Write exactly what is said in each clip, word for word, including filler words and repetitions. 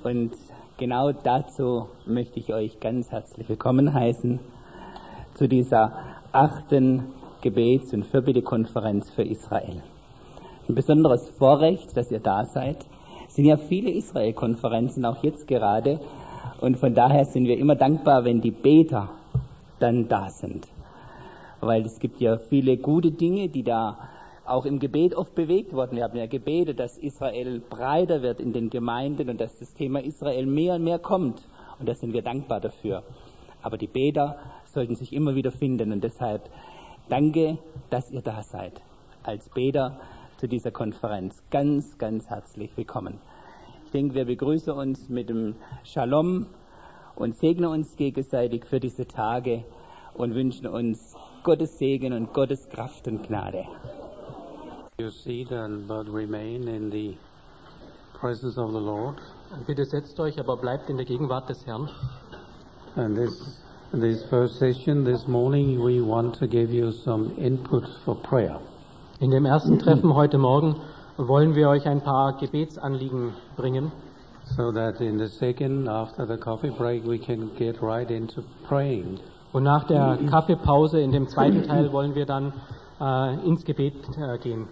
Und genau dazu möchte ich euch ganz herzlich willkommen heißen zu dieser achten Gebets- und Fürbittekonferenz für Israel. Ein besonderes Vorrecht, dass ihr da seid. Es sind ja viele Israel-Konferenzen, auch jetzt gerade. Und von daher sind wir immer dankbar, wenn die Beter dann da sind. Weil es gibt ja viele gute Dinge, die da auch im Gebet oft bewegt wurden. Wir haben ja gebetet, dass Israel breiter wird in den Gemeinden und dass das Thema Israel mehr und mehr kommt. Und da sind wir dankbar dafür. Aber die Beter sollten sich immer wieder finden. Und deshalb danke, dass ihr da seid. Als Beter zu dieser Konferenz. Ganz, ganz herzlich willkommen. Ich denke, wir begrüßen uns mit dem Shalom und segnen uns gegenseitig für diese Tage und wünschen uns Gottes Segen und Gottes Kraft und Gnade. You seat and but remain in the presence of the Lord. Bitte setzt euch, aber bleibt in der Gegenwart des Herrn. And this this first session this morning we want to give you some input for prayer. In dem ersten Treffen heute Morgen wollen wir euch ein paar Gebetsanliegen bringen. So that in the second, after the coffee break, we can get right into praying. Und nach der Kaffeepause in dem zweiten Teil wollen wir dann äh, ins Gebet äh, gehen.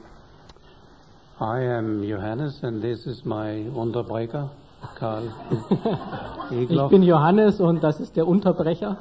I am Johannes and this is my Unterbrecher, Karl Ich Egloff. bin Johannes und das ist der Unterbrecher.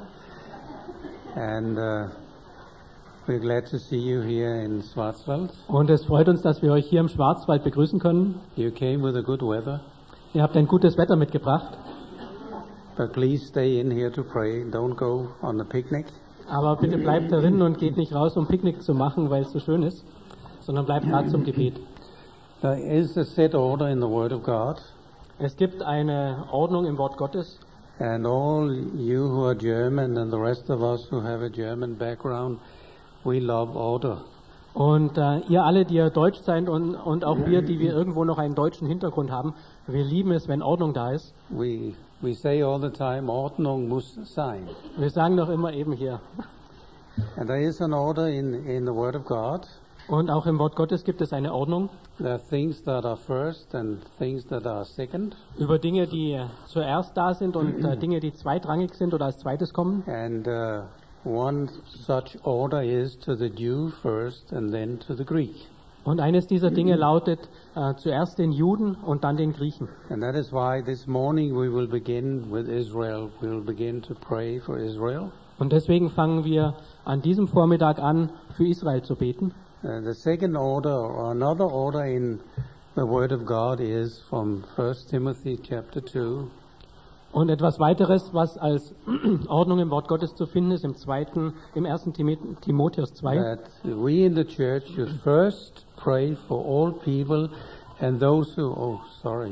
And uh, we're glad to see you here in Schwarzwald. Und es freut uns, dass wir euch hier im Schwarzwald begrüßen können. You came with a good weather. Ihr habt ein gutes Wetter mitgebracht. But please stay in here to pray. Don't go on a picnic. Aber bitte bleibt darin und geht nicht raus, um Picknick zu machen, weil es so schön ist, sondern bleibt da zum Gebet. There is a set order in the Word of God. Es gibt eine Ordnung im Wort Gottes. And all you who are German and the rest of us who have a German background, we love order. Und äh, ihr alle, die ihr Deutsch seid und, und auch wir, die wir irgendwo noch einen deutschen Hintergrund haben, wir lieben es, wenn Ordnung da ist. We we say all the time, Ordnung muss sein. Wir sagen doch immer eben hier. And there is an order in, in the Word of God. Und auch im Wort Gottes gibt es eine Ordnung There are things that are first and things that are second. über Dinge, die zuerst da sind und äh, Dinge, die zweitrangig sind oder als zweites kommen. And uh, one such order is to the Jew first and then to the Greek. Und eines dieser Dinge lautet äh, zuerst den Juden und dann den Griechen. And that is why this morning we will begin with Israel. We will begin to pray for Israel. Und deswegen fangen wir an diesem Vormittag an, für Israel zu beten. Uh, the second order, or another order in the Word of God, is from First Timothy chapter two. Und etwas weiteres, was als Ordnung im Wort Gottes zu finden ist, im zweiten, im ersten Timotheus zwei. That we in the church should first pray for all people and those who, oh, sorry.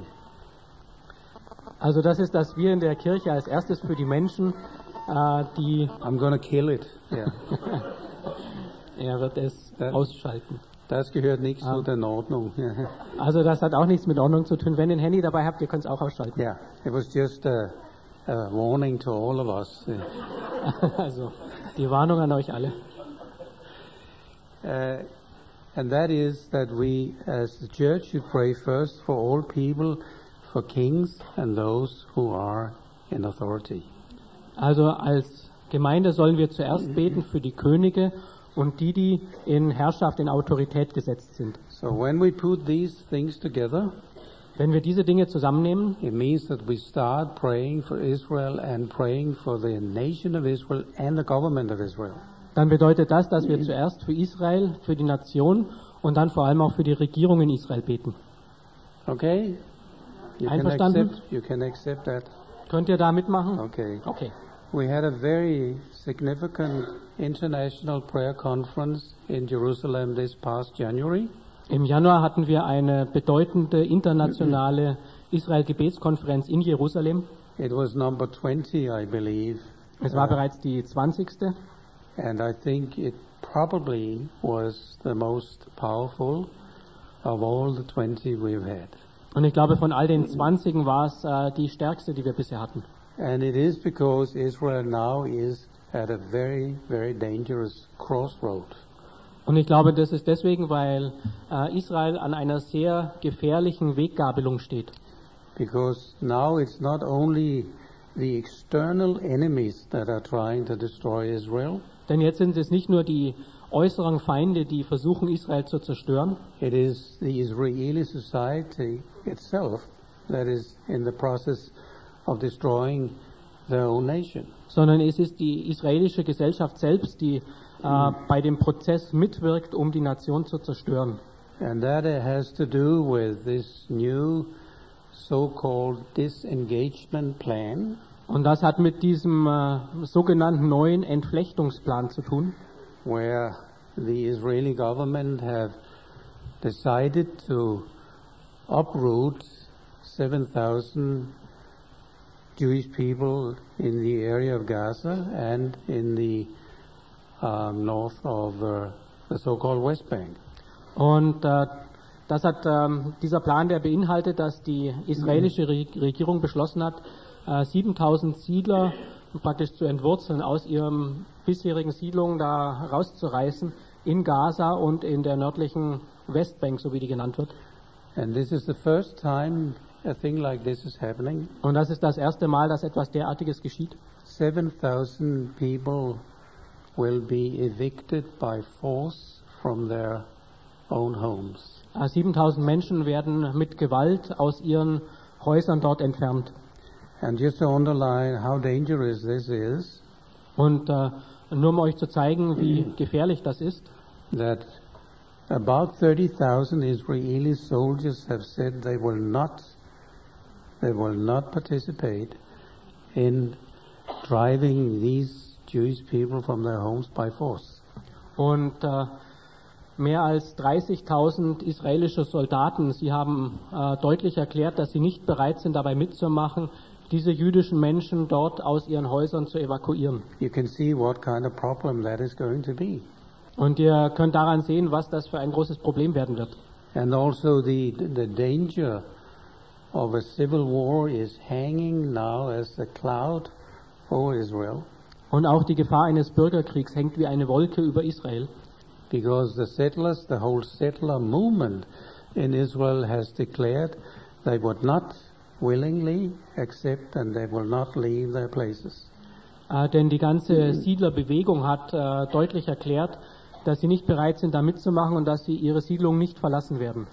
Also das ist, dass wir in der Kirche als erstes für die Menschen, äh, die... I'm going to kill it. Yeah. Er wird es Das- ausschalten. Das gehört nicht Ah. zu der Ordnung. Also das hat auch nichts mit Ordnung zu tun. Wenn ihr ein Handy dabei habt, ihr könnt es auch ausschalten. Yeah, it was just a, a warning to all of us. Also die Warnung an euch alle. Uh, and that is that we, as the church, should pray first for all people, for kings and those who are in authority. Also als Gemeinde sollen wir zuerst beten für die Könige und die, die in Herrschaft, in Autorität gesetzt sind. So when we put these things together, Wenn wir diese Dinge zusammennehmen, it means that we start praying for Israel and praying for the nation of Israel and the government of Israel. dann bedeutet das, dass wir zuerst für Israel, für die Nation und dann vor allem auch für die Regierung in Israel beten. Okay? You can Einverstanden? accept, you can accept that. Könnt ihr da mitmachen? Okay. Okay. We had a very significant international prayer conference in Jerusalem this past January. Im Januar hatten wir eine bedeutende internationale Israel-Gebetskonferenz in Jerusalem. It was number twenty, I believe. Es war bereits die zwanzigste. And I think it probably was the most powerful of all the twenty we've had. Und ich glaube, von all den zwanzigen war es äh, die stärkste, die wir bisher hatten. And it is because Israel now is at a very, very dangerous crossroad. Und ich glaube, das ist deswegen, weil äh, Israel an einer sehr gefährlichen Weggabelung steht. because now it's not only the external enemies that are trying to destroy Israel. Denn jetzt sind es nicht nur die äußeren Feinde, die versuchen, Israel zu zerstören. It is the Israeli society itself that is in the process of destroying their own nation. Sondern es ist die israelische Gesellschaft selbst, die äh, bei dem Prozess mitwirkt, um die Nation zu zerstören. And that has to do with this new so-called disengagement plan. Und das hat mit diesem äh, sogenannten neuen Entflechtungsplan zu tun, where the Israeli government have decided to uproot seven thousand Jewish people in the area of Gaza and in the um, north of uh, the so-called West Bank. Und äh, das hat ähm, dieser Plan, der beinhaltet, dass die israelische Re- Regierung beschlossen hat, äh, siebentausend Siedler praktisch zu entwurzeln, aus ihren bisherigen Siedlungen da rauszureißen in Gaza und in der nördlichen Westbank, so wie die genannt wird. And this is the first time a thing like this is happening. Und das ist das erste Mal, dass etwas derartiges geschieht. seven thousand people will be evicted by force from their own homes. Äh, siebentausend Menschen werden mit Gewalt aus ihren Häusern dort entfernt. And just to underline how dangerous this is, Und äh, nur um euch zu zeigen, wie gefährlich das ist, that about thirty thousand Israeli soldiers have said they will not they will not participate in driving these Jewish people from their homes by force. und äh, mehr als dreißigtausend israelische Soldaten, sie haben äh, deutlich erklärt, dass sie nicht bereit sind, dabei mitzumachen, diese jüdischen Menschen dort aus ihren Häusern zu evakuieren. You can see what kind of problem that is going to be. Und ihr könnt daran sehen, was das für ein großes Problem werden wird. And also the the danger of a civil war is hanging now as a cloud over Israel, Und auch die Gefahr eines Bürgerkriegs hängt wie eine Wolke über Israel. because the settlers, the whole settler movement in Israel has declared they would not willingly accept and they will not leave their places. Äh, denn die ganze Siedlerbewegung hat äh, deutlich erklärt, dass sie nicht bereit sind, da mitzumachen und dass sie ihre Siedlung nicht verlassen werden.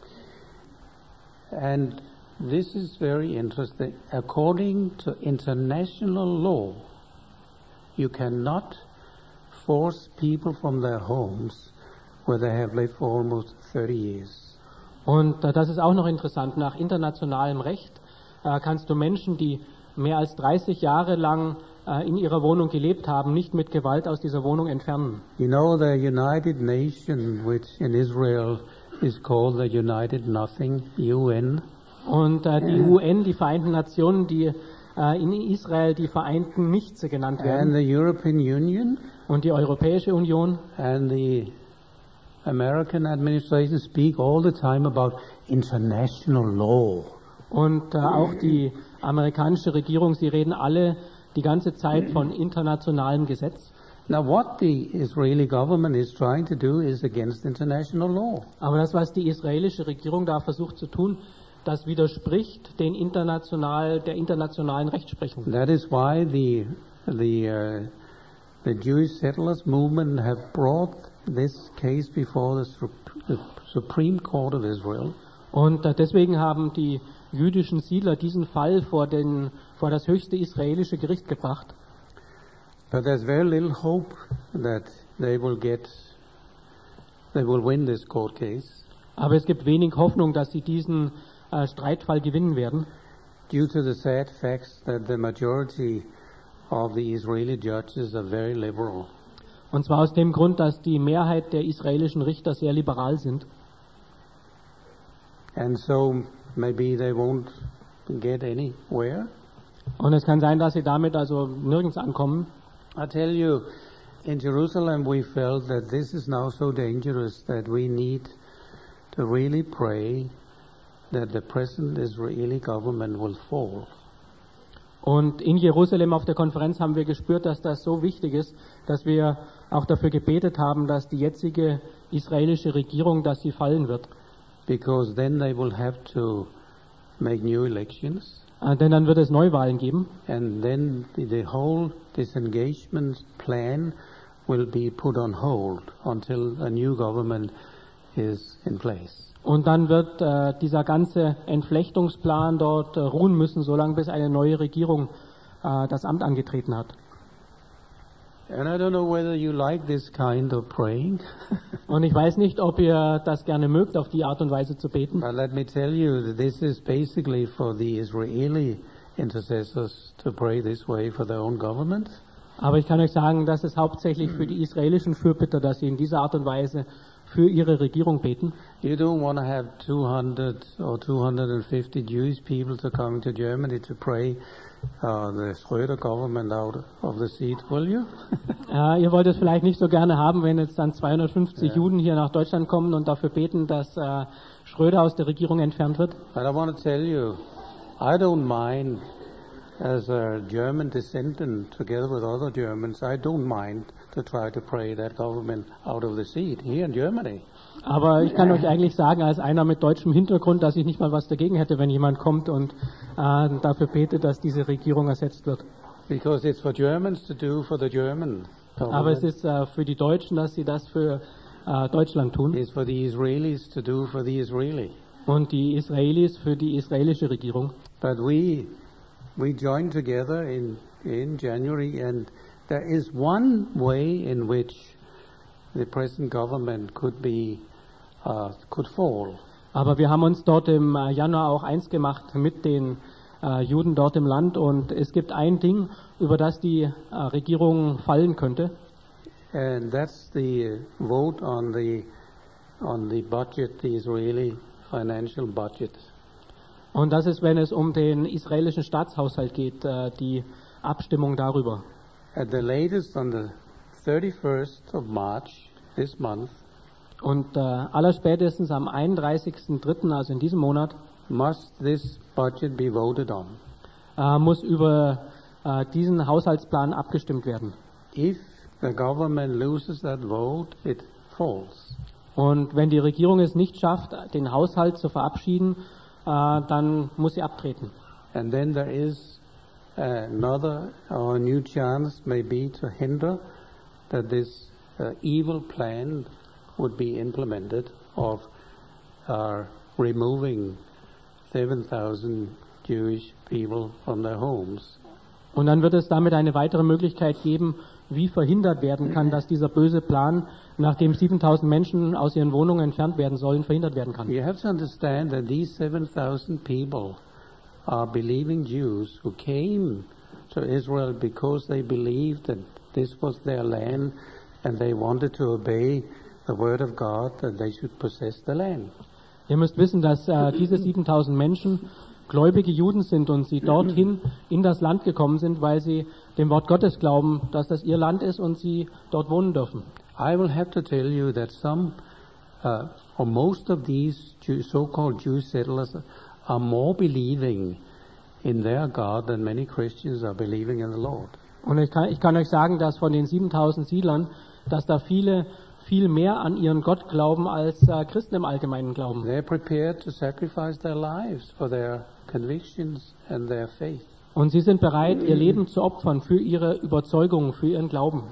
And this is very interesting. According to international law, you cannot force people from their homes where they have lived for almost thirty years. Und äh, das ist auch noch interessant. Nach internationalem Recht äh, kannst du Menschen, die mehr als dreißig Jahre lang äh, in ihrer Wohnung gelebt haben, nicht mit Gewalt aus dieser Wohnung entfernen. You know, the United Nations, which in Israel is called the United Nothing, U N, Und äh, die U N, die Vereinten Nationen, die äh, in Israel die Vereinten Nichtse genannt and werden, the European Union und die Europäische Union and the American administration speak all the time about international law. und äh, auch die amerikanische Regierung, sie reden alle die ganze Zeit von internationalem Gesetz. Now, what the Israeli government is trying to do is against international law. Aber das, was die israelische Regierung da versucht zu tun, das widerspricht den international, der internationalen Rechtsprechung. That is why the the uh, the Jewish settlers movement have brought this case before the, Sup- the Supreme Court of Israel. Und äh, deswegen haben die jüdischen Siedler diesen Fall vor, den, vor das höchste israelische Gericht gebracht. But there's very little hope that they will get they will win this court case Aber es gibt wenig Hoffnung, dass sie diesen äh, Streitfall gewinnen werden, due to the sad facts that the majority of the Israeli judges are very liberal. und zwar aus dem Grund, dass die Mehrheit der israelischen Richter sehr liberal sind. And so maybe they won't get anywhere. Und es kann sein, dass sie damit also nirgends ankommen. I tell you, in Jerusalem we felt that this is now so dangerous that we need to really pray that the present Israeli government will fall. Und in Jerusalem auf der Konferenz haben wir gespürt, dass das so wichtig ist, dass wir auch dafür gebetet haben, dass die 'israelische Regierung, dass sie fallen wird. Because then they will have to make new elections, Äh, denn dann wird es Neuwahlen geben. and then the, the whole disengagement plan will be put on hold until a new government is in place. Und dann wird äh, dieser ganze Entflechtungsplan dort äh, ruhen müssen, solange bis eine neue Regierung äh, das Amt angetreten hat. And I don't know whether you like this kind of praying, Und ich weiß nicht, ob ihr das gerne mögt, auf die Art und Weise zu beten. but let me tell you that this is basically for the Israeli intercessors to pray this way for their own government. Aber ich kann euch sagen, das ist hauptsächlich für die israelischen Fürbitter, dass sie in dieser Art und Weise für ihre Regierung beten. You don't want to have two hundred or two hundred fifty Jewish people to come to Germany to pray uh, the Schröder government out of the seat, will you? Äh, ihr wollt es vielleicht nicht so gerne haben, wenn jetzt dann zweihundertfünfzig Ja. Juden hier nach Deutschland kommen und dafür beten, dass äh, Schröder aus der Regierung entfernt wird. But I want to tell you, I don't mind, as a German descendant, together with other Germans, I don't mind to try to pray that government out of the seat here in Germany. Aber ich kann euch eigentlich sagen, als einer mit deutschem Hintergrund, dass ich nicht mal was dagegen hätte, wenn jemand kommt und äh, dafür betet, dass diese Regierung ersetzt wird. Because it's for Germans to do for the German Aber es government. ist äh, für die Deutschen, dass sie das für äh, Deutschland tun It's for the Israelis to do for the Israeli. und die Israelis für die israelische Regierung. But we we joined together in in January, and there is one way in which the present government could be uh, could fall. Aber wir haben uns dort im äh, Januar auch eins gemacht mit den äh, Juden dort im Land und es gibt ein Ding, über das die äh, Regierung fallen könnte. And that's the vote on the on the budget, the Israeli financial budget. Und das ist, wenn es um den israelischen Staatshaushalt geht, äh, die Abstimmung darüber. At the latest, on the thirty-first of March this month, Und äh, allerspätestens am einunddreißigsten dritten, also in diesem Monat, must this budget be voted on. äh, muss über äh, diesen Haushaltsplan abgestimmt werden. If the government loses that vote, it falls. Und wenn die Regierung es nicht schafft, den Haushalt zu verabschieden, äh, dann muss sie abtreten. And then there is another or a new chance, maybe, to hinder that this uh, evil plan would be implemented of uh, removing seven thousand Jewish people from their homes. Und dann wird es damit eine weitere Möglichkeit geben, wie verhindert werden kann, dass dieser böse Plan, nachdem siebentausend Menschen aus ihren Wohnungen entfernt werden sollen, verhindert werden kann. You have to understand that these seven thousand people are believing Jews who came to Israel because they believed that this was their land and they wanted to obey the word of God, that they should possess the land. Ihr müsst wissen, dass äh, diese siebentausend Menschen gläubige Juden sind und sie dorthin in das Land gekommen sind, weil sie dem Wort Gottes glauben, dass das ihr Land ist und sie dort wohnen dürfen. I will have to tell you that some uh, or most of these Jew, so-called Jewish settlers are more believing in their God than many Christians are believing in the Lord. Und ich kann, ich kann euch sagen, dass von den siebentausend Siedlern, dass da viele viel mehr an ihren Gott glauben, als äh, Christen im Allgemeinen glauben. They're prepared to sacrifice their lives for their convictions and their faith. Und sie sind bereit, ihr Leben zu opfern für ihre Überzeugungen, für ihren Glauben.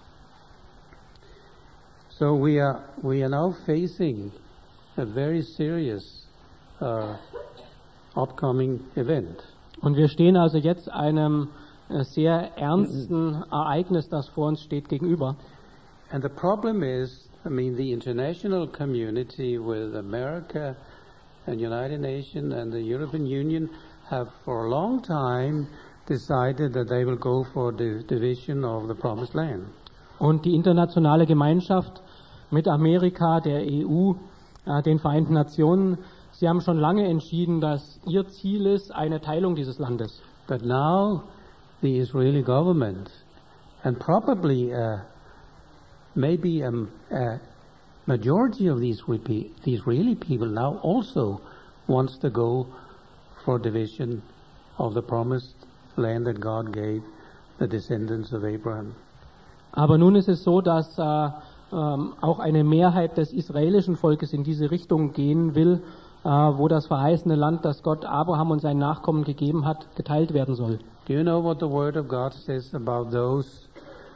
So we are we are now facing a very serious uh, upcoming event. Und wir stehen also jetzt einem äh, sehr ernsten Ereignis, das vor uns steht, gegenüber. And the problem is, I mean, the international community with America and United Nations and the European Union have for a long time decided that they will go for the division of the Promised Land. Und die internationale Gemeinschaft mit Amerika, der E U, äh, den Vereinten Nationen, sie haben schon lange entschieden, dass ihr Ziel ist eine Teilung dieses Landes. But now the Israeli government and probably uh, maybe a, a majority of these the Israeli people now also wants to go for division of the promised land that God gave the descendants of Abraham. Aber nun ist es so, dass äh, ähm, auch eine Mehrheit des israelischen Volkes in diese Richtung gehen will, äh, wo das verheißene Land, das Gott Abraham und seinen Nachkommen gegeben hat, geteilt werden soll. Do you know what the Word of God says about those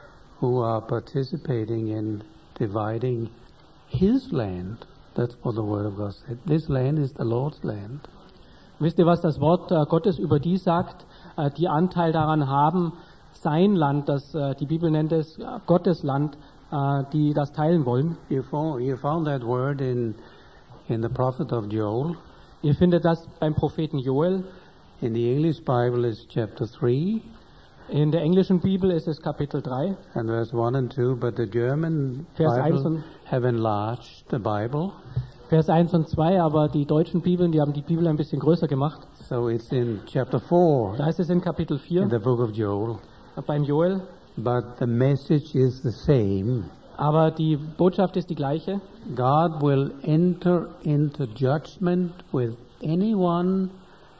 who are participating in dividing His land? That's what the Word of God said. This land is the Lord's land. Wisst ihr, was das Wort äh, Gottes über die sagt, äh, die Anteil daran haben, sein Land, das äh, die Bibel nennt es äh, Gottes Land, äh, die das teilen wollen? You found, you found that word in in the prophet of Joel. Ihr findet das beim Propheten Joel. In the English Bible is chapter three. In der englischen Bibel ist es Kapitel drei. And verse one and two, but the German Vers eins Bible und have enlarged the Bible. Vers eins und zwei, aber die deutschen Bibeln, die haben die Bibel ein bisschen größer gemacht. So it's in chapter four Da heißt es in Kapitel vier in the book of Joel. beim Joel. But the message is the same. Aber die Botschaft ist die gleiche. God will enter into judgment with anyone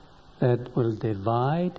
that will divide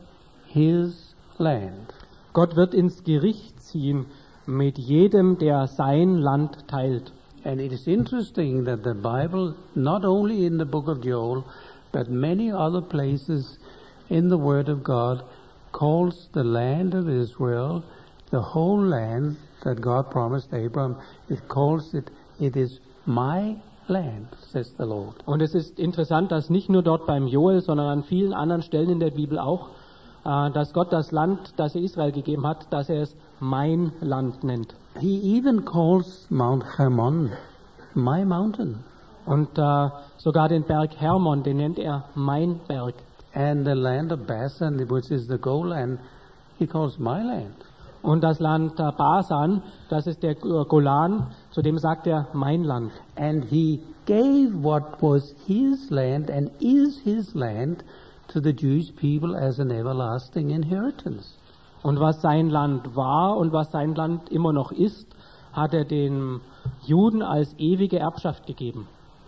his land. Gott wird ins Gericht ziehen mit jedem, der sein Land teilt. And it is interesting that the Bible, not only in the book of Joel, but many other places in the Word of God, calls the land of Israel, the whole land that God promised Abraham, it calls it, it is my land, says the Lord. Und es ist interessant, dass nicht nur dort beim Joel, sondern an vielen anderen Stellen in der Bibel auch, äh, dass Gott das Land, das er Israel gegeben hat, dass er es mein Land nennt. He even calls Mount Hermon my mountain. Und äh, sogar den Berg Hermon, den nennt er mein Berg. And the land of Basan, which is the Golan, he calls my land. Und das Land äh, Basan, das ist der äh, Golan, zu dem sagt er mein Land. And he gave what was his land and is his land to the Jewish people as an everlasting inheritance. Und was sein Land war und was sein Land immer noch ist, hat er den Juden als ewige Erbschaft gegeben.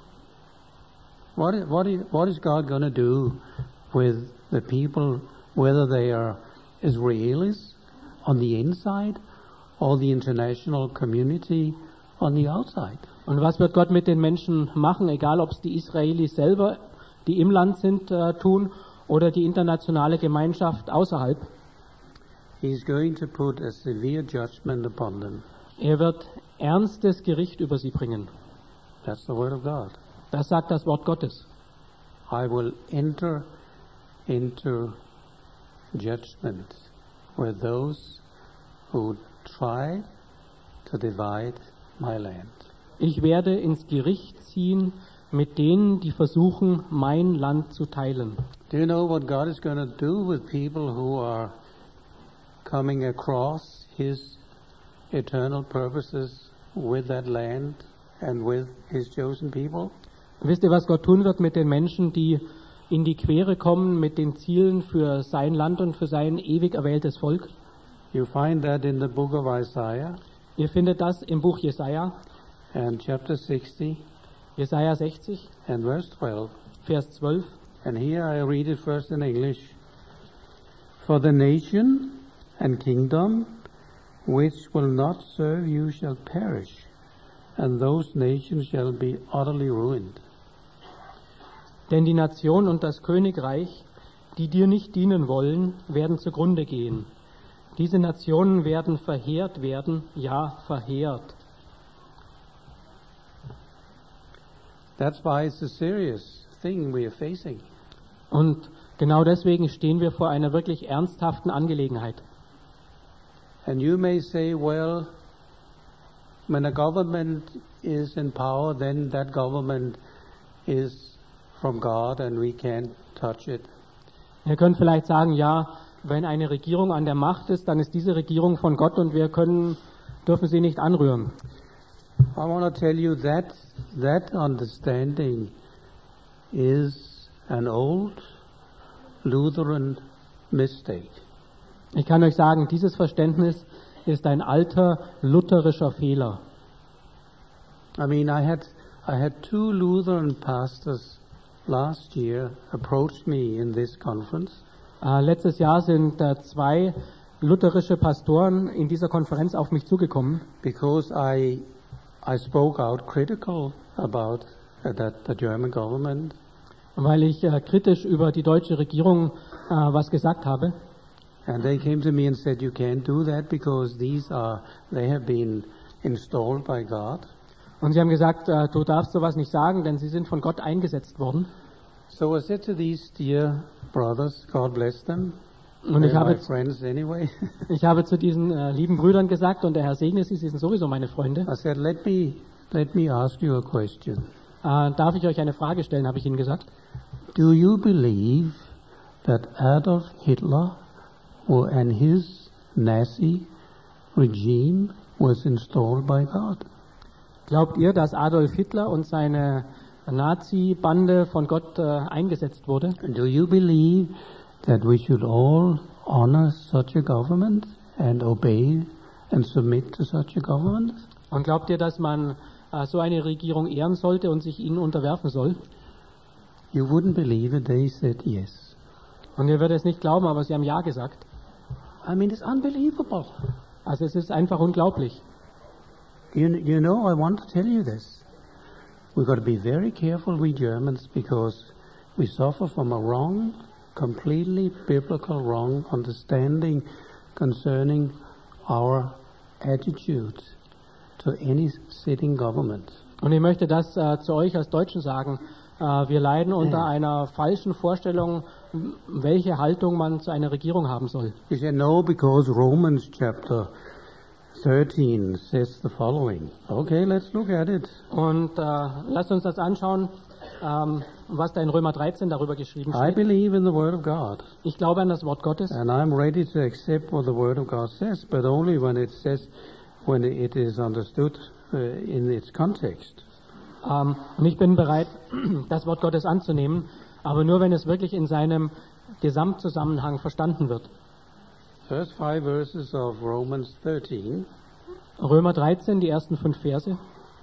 What is, what is, what is God going to do with the people, whether they are Israelis on the inside or the international community on the outside? Und was wird Gott mit den Menschen machen, egal ob es die Israelis selber, die im Land sind, äh, tun oder die internationale Gemeinschaft außerhalb? He's going to put a severe judgment upon them. Er wird ernstes Gericht über sie bringen. That's the word of God. Das sagt das Wort Gottes. I will enter into judgment with those who try to divide my land. Ich werde ins Gericht ziehen mit denen, die versuchen, mein Land zu teilen. Do you know what God is going to do with people who are coming across His eternal purposes with that land and with His chosen people? Wisst ihr, was Gott tun wird mit den Menschen, die in die Quere kommen mit den Zielen für sein Land und für sein ewig erwähltes Volk? You find that in the book of Isaiah Ihr findet das im Buch Jesaja, and chapter sixty Jesaja sechzig, and verse twelve. Vers zwölf. And here I read it first in English. For the nation and kingdom which will not serve you shall perish, and those nations shall be utterly ruined. Denn die Nation und das Königreich, die dir nicht dienen wollen, werden zugrunde gehen. Diese Nationen werden verheert werden, ja, verheert. That's why it's a serious thing we are facing. Und genau deswegen stehen wir vor einer wirklich ernsthaften Angelegenheit. And you may say, well, when a government is in power, then that government is from God and we can't touch it. Ihr könnt vielleicht sagen, ja, wenn eine Regierung an der Macht ist, dann ist diese Regierung von Gott und wir können, dürfen sie nicht anrühren. I want to tell you that that understanding is an old Lutheran mistake. Ich kann euch sagen, dieses Verständnis ist ein alter lutherischer Fehler. I mean, I had I had two Lutheran pastors last year approached me in this conference. Äh, letztes Jahr sind äh, zwei lutherische Pastoren in dieser Konferenz auf mich zugekommen, because I I spoke out critical about uh, that the German government. weil ich äh, kritisch über die deutsche Regierung äh, was gesagt habe. And they came to me and said, you can't do that because these are, they have been installed by God. Und sie haben gesagt, äh, du darfst sowas nicht sagen, denn sie sind von Gott eingesetzt worden. So I said to these dear brothers, God bless them. Und ich They're my habe, friends anyway. ich habe zu diesen äh, lieben Brüdern gesagt, und der Herr segne sie, sie sind sowieso meine Freunde. I said, let me, let me ask you a question. Äh, darf ich euch eine Frage stellen, habe ich ihnen gesagt. Do you believe that Adolf Hitler or, and his Nazi regime was installed by God? Glaubt ihr, dass Adolf Hitler und seine Nazi-Bande von Gott äh, eingesetzt wurde? Do you believe that we should all honor such a government and obey and submit to such a government? Und glaubt ihr, dass man äh, so eine Regierung ehren sollte und sich ihnen unterwerfen soll? You wouldn't believe it, they said yes. Und ihr werdet es nicht glauben, aber sie haben Ja gesagt. I mean, it's unbelievable. Also es ist einfach unglaublich. You, you know, I want to tell you this. We've got to be very careful, we Germans, because we suffer from a wrong, completely biblical wrong understanding concerning our attitude to any sitting government. Und ich möchte das äh, zu euch als Deutschen sagen. Äh, wir leiden unter einer falschen Vorstellung, welche Haltung man zu einer Regierung haben soll. You say, no, because Romans chapter thirteen says the following. Okay, let's look at it. Und äh, lasst uns das anschauen, ähm, was da in Römer dreizehn darüber geschrieben I steht. believe in the Word of God, Ich glaube an das Wort Gottes and I'm ready to accept what the Word of God says, but only when it says, when it is understood uh, in its context. ähm, und ich bin bereit, das Wort Gottes anzunehmen, aber nur wenn es wirklich in seinem Gesamtzusammenhang verstanden wird. First five verses of Romans thirteen. Römer dreizehn, die ersten fünf Verse.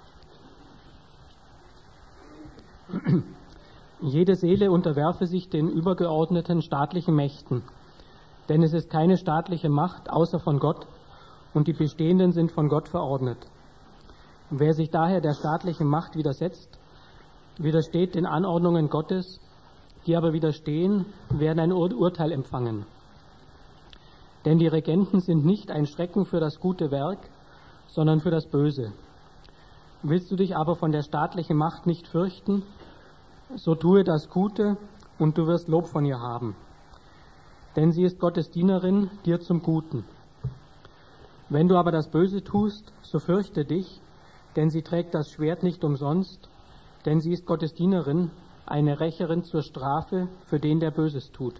Jede Seele unterwerfe sich den übergeordneten staatlichen Mächten, denn es ist keine staatliche Macht außer von Gott, und die bestehenden sind von Gott verordnet. Wer sich daher der staatlichen Macht widersetzt, widersteht den Anordnungen Gottes, die aber widerstehen, werden ein Ur- Urteil empfangen. Denn die Regenten sind nicht ein Schrecken für das gute Werk, sondern für das Böse. Willst du dich aber von der staatlichen Macht nicht fürchten, so tue das Gute, und du wirst Lob von ihr haben. Denn sie ist Gottes Dienerin, dir zum Guten. Wenn du aber das Böse tust, so fürchte dich, denn sie trägt das Schwert nicht umsonst, denn sie ist Gottes Dienerin, eine Rächerin zur Strafe für den, der Böses tut.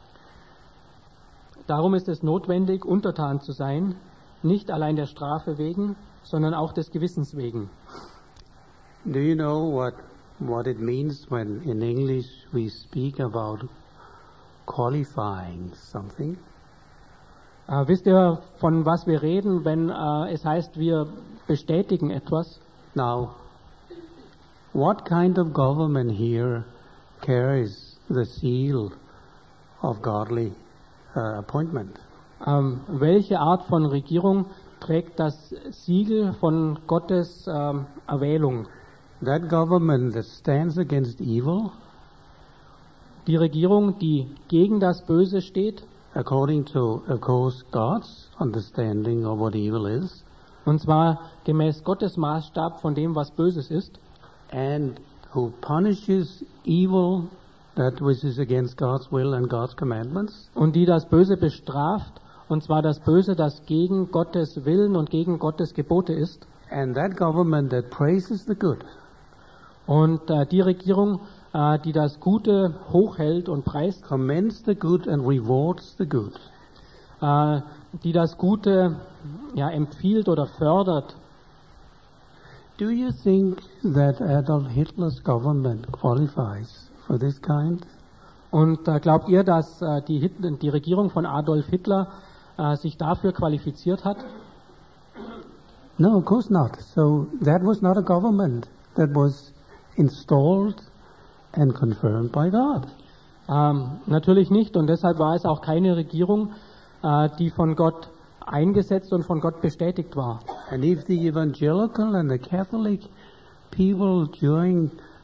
Darum ist es notwendig, untertan zu sein, nicht allein der Strafe wegen, sondern auch des Gewissens wegen. Do you know what, what it means when in English we speak about qualifying something? Äh, wisst ihr, von was wir reden, wenn äh, es heißt, wir bestätigen etwas? Now, what kind of government here carries the seal of godly uh, appointment? Ähm, welche Art von Regierung trägt das Siegel von Gottes ähm, Erwählung? That government that stands against evil, Die Regierung, die gegen das Böse steht, according to, of course, God's understanding of what evil is, und zwar gemäß Gottes Maßstab von dem, was Böses ist, and who punishes evil, that which is against God's will and God's commandments, und die das Böse bestraft, und zwar das Böse, das gegen Gottes Willen und gegen Gottes Gebote ist, and that government that praises the good, und äh, die Regierung, äh, die das Gute hochhält und preist, commends the good and rewards the good. äh, die das Gute ja, empfiehlt oder fördert. Do you think that Adolf Hitler's government qualifies for this kind? Und äh, glaubt ihr, dass äh, die, Hitler, die Regierung von Adolf Hitler äh, sich dafür qualifiziert hat? No, of course not. So that was not a government that was installed and confirmed by God. Ähm, natürlich nicht, und deshalb war es auch keine Regierung, äh, die von Gott eingesetzt und von Gott bestätigt war. And if the evangelical and the Catholic people during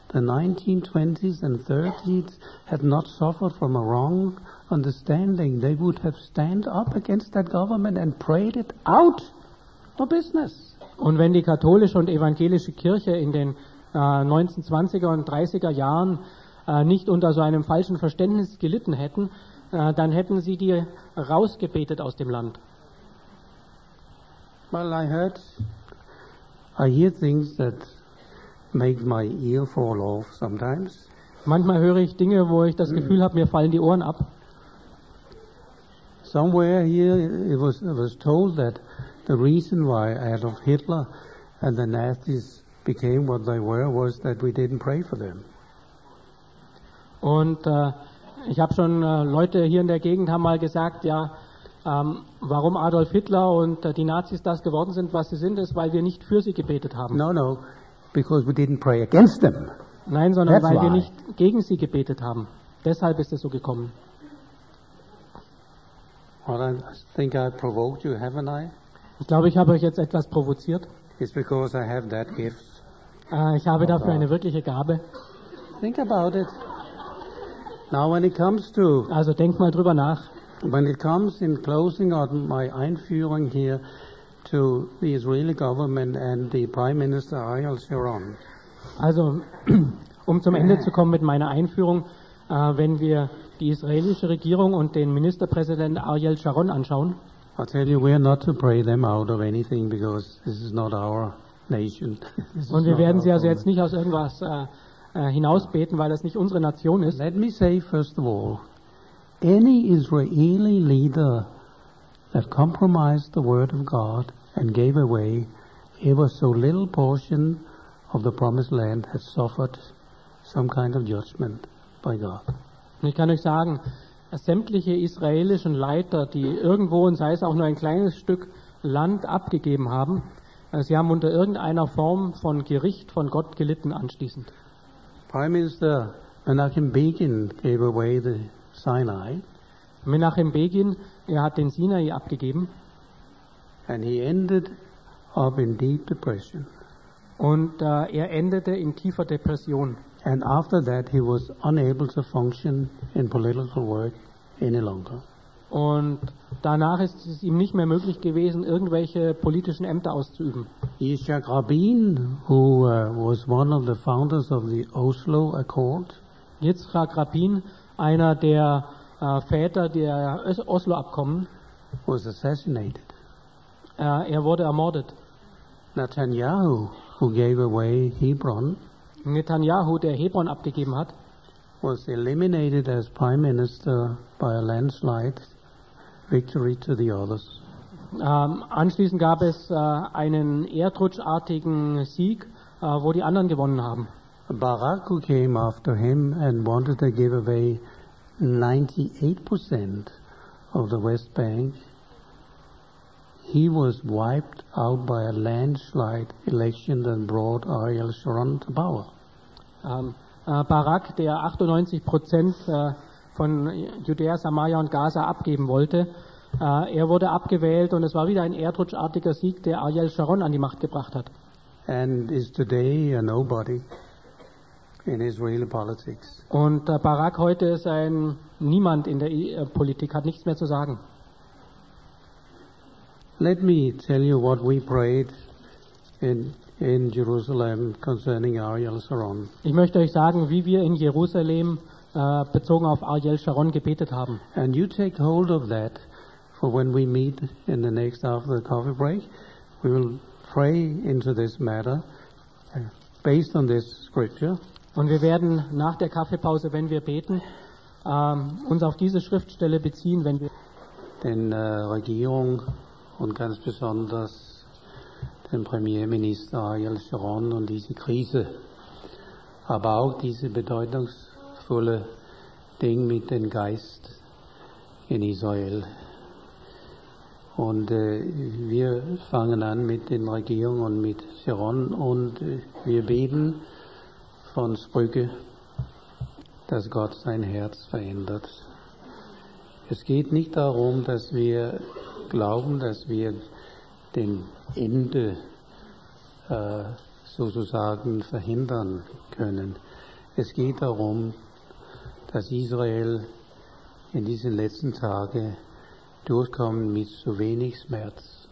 the nineteen twenties and thirties had not suffered from a wrong understanding, they would have stand up against that government and prayed it out of business. Und wenn die katholische und evangelische Kirche in den äh, neunzehnhundertzwanziger und dreißiger Jahren äh, nicht unter so einem falschen Verständnis gelitten hätten, äh, dann hätten sie die rausgebetet aus dem Land. Well, I heard, I hear things that make my ear fall off sometimes. Manchmal höre ich Dinge, wo ich das Gefühl habe, mir fallen die Ohren ab. Somewhere here it was, it was told that the reason why Adolf Hitler and the Nazis became what they were was that we didn't pray for them. Und äh, ich habe schon äh, Leute hier in der Gegend haben mal gesagt, ja, ähm, warum Adolf Hitler und äh, die Nazis das geworden sind, was sie sind, ist, weil wir nicht für sie gebetet haben. No, no, because we didn't pray against them. Nein, sondern That's weil wir why. nicht gegen sie gebetet haben. Deshalb ist es so gekommen. Well, I think I provoked you, haven't I? Ich glaube, ich habe euch jetzt etwas provoziert. It's because I have that gift. Äh, ich habe dafür eine wirkliche Gabe. Think about it. Now, when it comes to, Also denkt mal drüber nach. when it comes in closing on my Einführung here to the Israeli government and the Prime Minister Ariel Sharon, Also, um zum Ende zu kommen mit meiner Einführung, äh, wenn wir die israelische Regierung und den Ministerpräsidenten Ariel Sharon anschauen, I tell you, we are not to pray them out of anything because this is not our nation. This is und wir not werden our sie also jetzt government. nicht aus irgendwas äh, äh, hinausbeten, weil das nicht unsere Nation ist. Let me say, first of all, any Israeli leader that compromised the word of God and gave away ever so little portion of the promised land has suffered some kind of judgment by God. Und ich kann euch sagen, sämtliche israelischen Leiter, die irgendwo, und sei es auch nur ein kleines Stück Land abgegeben haben, äh, sie haben unter irgendeiner Form von Gericht von Gott gelitten anschließend. Prime Minister Menachem Begin gave away the Sinai, Menachem Begin, er hat den Sinai abgegeben and he ended up in deep depression. und äh, er endete in tiefer Depression. And after that, he was unable to function in political work any longer. Und danach ist es ihm nicht mehr möglich gewesen, irgendwelche politischen Ämter auszuüben. Yitzhak Rabin, who uh, was one of the founders of the Oslo Accord, Yitzhak Rabin, einer der äh, Väter der Os- Oslo-Abkommen, was assassinated. äh, er wurde ermordet. Netanyahu, who gave away Hebron, Netanyahu, der Hebron abgegeben hat, was eliminated as prime minister by a landslide victory to the others. Ähm, anschließend gab es äh, einen erdrutschartigen Sieg, äh, wo die anderen gewonnen haben. Barak, who came after him and wanted to give away ninety-eight percent of the West Bank, he was wiped out by a landslide election that brought Ariel Sharon to power. Ähm, äh, Barak, der achtundneunzig Prozent äh, von Judäa, Samaria und Gaza abgeben wollte, äh, er wurde abgewählt und es war wieder ein erdrutschartiger Sieg, der Ariel Sharon an die Macht gebracht hat. And is today a nobody in Israeli politics. Und äh, Barak heute ist ein Niemand in der äh, Politik, hat nichts mehr zu sagen. Let me tell you what we prayed in, in Jerusalem concerning Ariel Sharon. Ich möchte euch sagen, wie wir in Jerusalem äh, bezogen auf Ariel Sharon gebetet haben. And you take hold of that for when we meet in the next after the coffee break. We will pray into this matter uh, based on this scripture. Und wir werden nach der Kaffeepause, wenn wir beten, ähm, uns auf diese Schriftstelle beziehen, wenn wir Den äh, Regierung und ganz besonders den Premierminister Ariel Sharon und diese Krise, aber auch diese bedeutungsvolle Ding mit dem Geist in Israel. Und äh, wir fangen an mit den Regierungen und mit Sharon und äh, wir beten von Sprüche, dass Gott sein Herz verändert. Es geht nicht darum, dass wir glauben, dass wir den Ende äh, sozusagen verhindern können. Es geht darum, dass Israel in diesen letzten Tagen durchkommt mit so wenig Schmerz.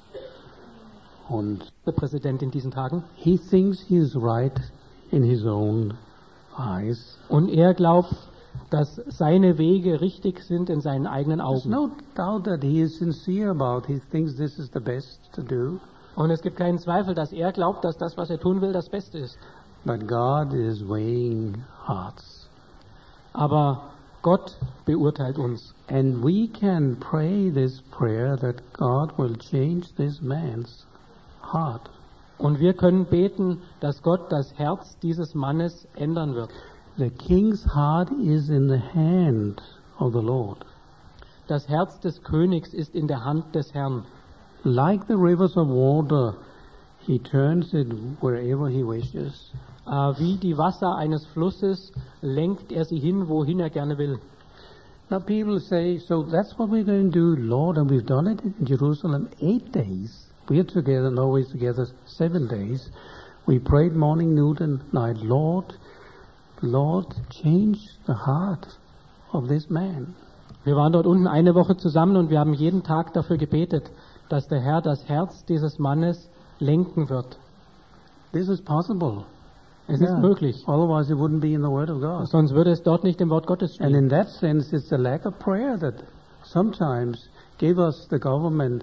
Und Der Präsident in diesen Tagen. he thinks he is right in his own eyes. Und er glaubt, dass seine Wege richtig sind in seinen eigenen There's Augen. no doubt that he is sincere about. He thinks this is the best to do. Und es gibt keinen Zweifel, dass er glaubt, dass das, was er tun will, das Beste ist. But God is weighing hearts. Aber Gott beurteilt uns. And we can pray this prayer that God will change this man's heart. Und wir können beten, dass Gott das Herz dieses Mannes ändern wird. The king's heart is in the hand of the Lord. Das Herz des Königs ist in der Hand des Herrn. Like the rivers of water, he turns it wherever he wishes. Äh, wie die Wasser eines Flusses lenkt er sie hin, wohin er gerne will. Now people say, so that's what we're going to do, Lord, and we've done it in Jerusalem eight days. We're together, no, we're together seven days. We prayed morning, noon, and night. Lord, Lord, change the heart of this man. Wir waren dort unten eine Woche zusammen und wir haben jeden Tag dafür gebetet, dass der Herr das Herz dieses Mannes lenken wird. This is possible. Es Yeah. ist möglich. Otherwise it wouldn't be in the Word of God. Sonst würde es dort nicht im Wort Gottes And stehen. in that sense, it's the lack of prayer that sometimes give us the government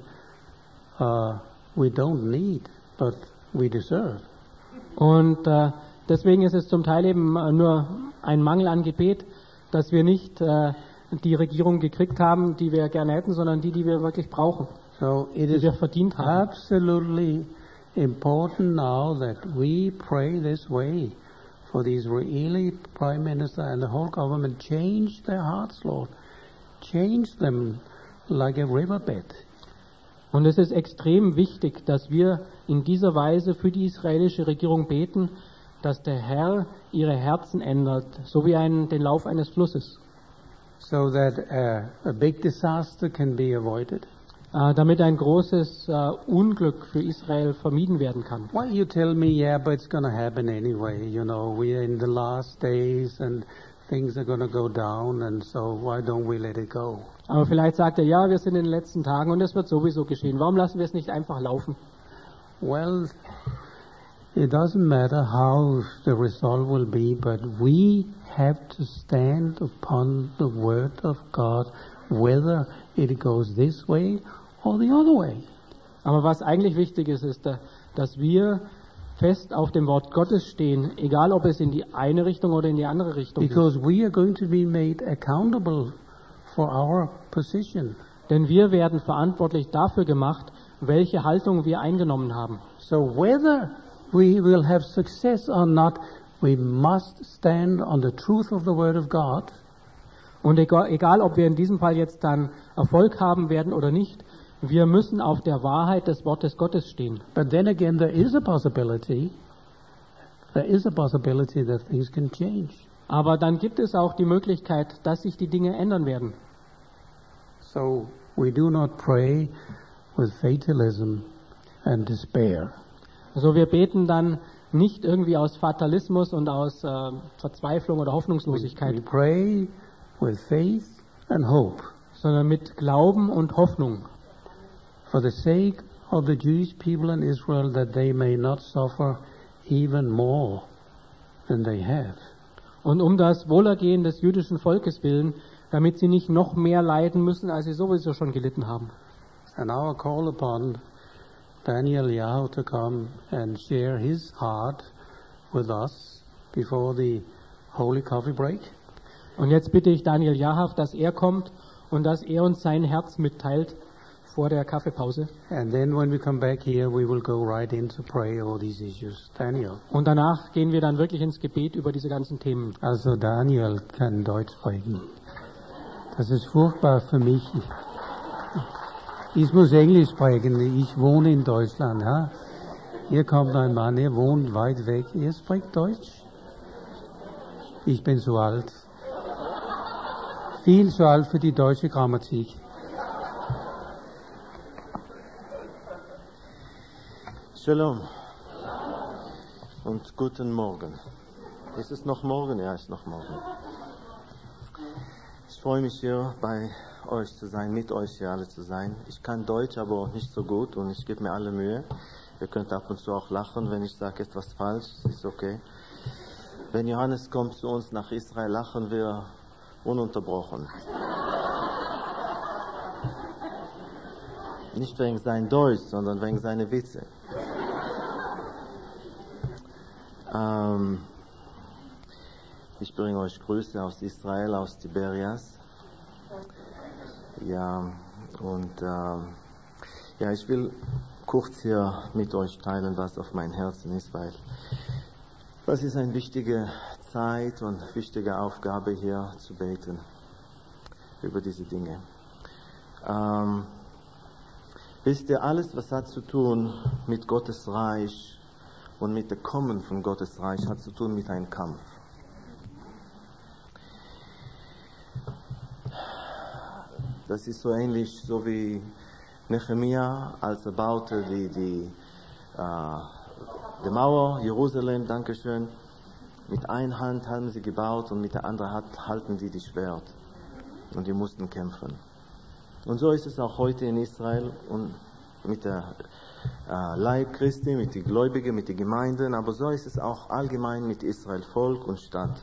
uh, we don't need, but we deserve. Und äh, deswegen ist es zum Teil eben äh, nur ein Mangel an Gebet, dass wir nicht äh, die Regierung gekriegt haben, die wir gerne hätten, sondern die, die wir wirklich brauchen, So it die is wir verdient haben. absolutely important now that we pray this way for the Israeli Prime Minister and the whole government. Change their hearts, Lord. Change them like a riverbed. Und es ist extrem wichtig, dass wir in dieser Weise für die israelische Regierung beten, dass der Herr ihre Herzen ändert, so wie ein, den Lauf eines Flusses, So that uh, a big disaster can be avoided. äh, damit ein großes äh, Unglück für Israel vermieden werden kann. Well, you tell me, yeah, but it's going to happen anyway. You know, we're in the last days and things are going to go down, and so why don't we let it go? Aber vielleicht sagt er, ja, wir sind in den letzten Tagen und es wird sowieso geschehen. Warum lassen wir es nicht einfach laufen? Well, it doesn't matter how the result will be, but we have to stand upon the Word of God, whether it goes this way or the other way. Aber was eigentlich wichtig ist, ist, äh, dass wir fest auf dem Wort Gottes stehen, egal ob es in die eine Richtung oder in die andere Richtung geht. Because we are going to be made accountable for our position. Denn wir werden verantwortlich dafür gemacht, welche Haltung wir eingenommen haben. So whether we will have success or not, we must stand on the truth of the Word of God. Und egal, egal, ob wir in diesem Fall jetzt dann Erfolg haben werden oder nicht, wir müssen auf der Wahrheit des Wortes Gottes stehen. But then again, there is a possibility, there is a possibility that things can change. Aber dann gibt es auch die Möglichkeit, dass sich die Dinge ändern werden. So we do not pray with fatalism and despair. Also wir beten dann nicht irgendwie aus Fatalismus und aus äh, Verzweiflung oder We, Hoffnungslosigkeit, we pray with faith and hope sondern mit Glauben und Hoffnung. for the sake of the Jewish people in Israel, that they may not suffer even more than they have. Und um das Wohlergehen des jüdischen Volkes willen, damit sie nicht noch mehr leiden müssen, als sie sowieso schon gelitten haben. And our call upon Daniel Yahoo to come and share his heart with us before the Holy Coffee Break. Und jetzt bitte ich Daniel Jahav, dass er kommt und dass er uns sein Herz mitteilt vor der Kaffeepause. And then when we come back here, we will go right in to pray all these issues. Daniel. Und danach gehen wir dann wirklich ins Gebet über diese ganzen Themen. Also Daniel kann Deutsch sprechen. Das ist furchtbar für mich. Ich muss Englisch sprechen. Ich wohne in Deutschland. Ja? Hier kommt ein Mann, er wohnt weit weg. Er spricht Deutsch. Ich bin zu alt. Viel zu alt für die deutsche Grammatik. Shalom und guten Morgen. Ist es noch morgen? Ja, ist noch morgen. Ich freue mich hier bei euch zu sein, mit euch hier alle zu sein. Ich kann Deutsch, aber nicht so gut und ich gebe mir alle Mühe. Ihr könnt ab und zu auch lachen, wenn ich sage etwas falsch, ist okay. Wenn Johannes kommt zu uns nach Israel, lachen wir ununterbrochen. Nicht wegen sein Deutsch, sondern wegen seiner Witze. Ähm, ich bringe euch Grüße aus Israel, aus Tiberias. Ja, und äh, ja, ich will kurz hier mit euch teilen, was auf mein Herzen ist, weil das ist eine wichtige Zeit und wichtige Aufgabe hier zu beten über diese Dinge. Ähm, wisst ihr, alles, was hat zu tun mit Gottes Reich und mit dem Kommen von Gottes Reich, hat zu tun mit einem Kampf. Das ist so ähnlich, so wie Nehemia, als er baute die, die, äh, die Mauer, Jerusalem, Dankeschön. Mit einer Hand haben sie gebaut und mit der anderen Hand halten die das Schwert. Und die mussten kämpfen. Und so ist es auch heute in Israel und mit der äh, Leib Christi, mit den Gläubigen, mit den Gemeinden, aber so ist es auch allgemein mit Israel, Volk und Stadt.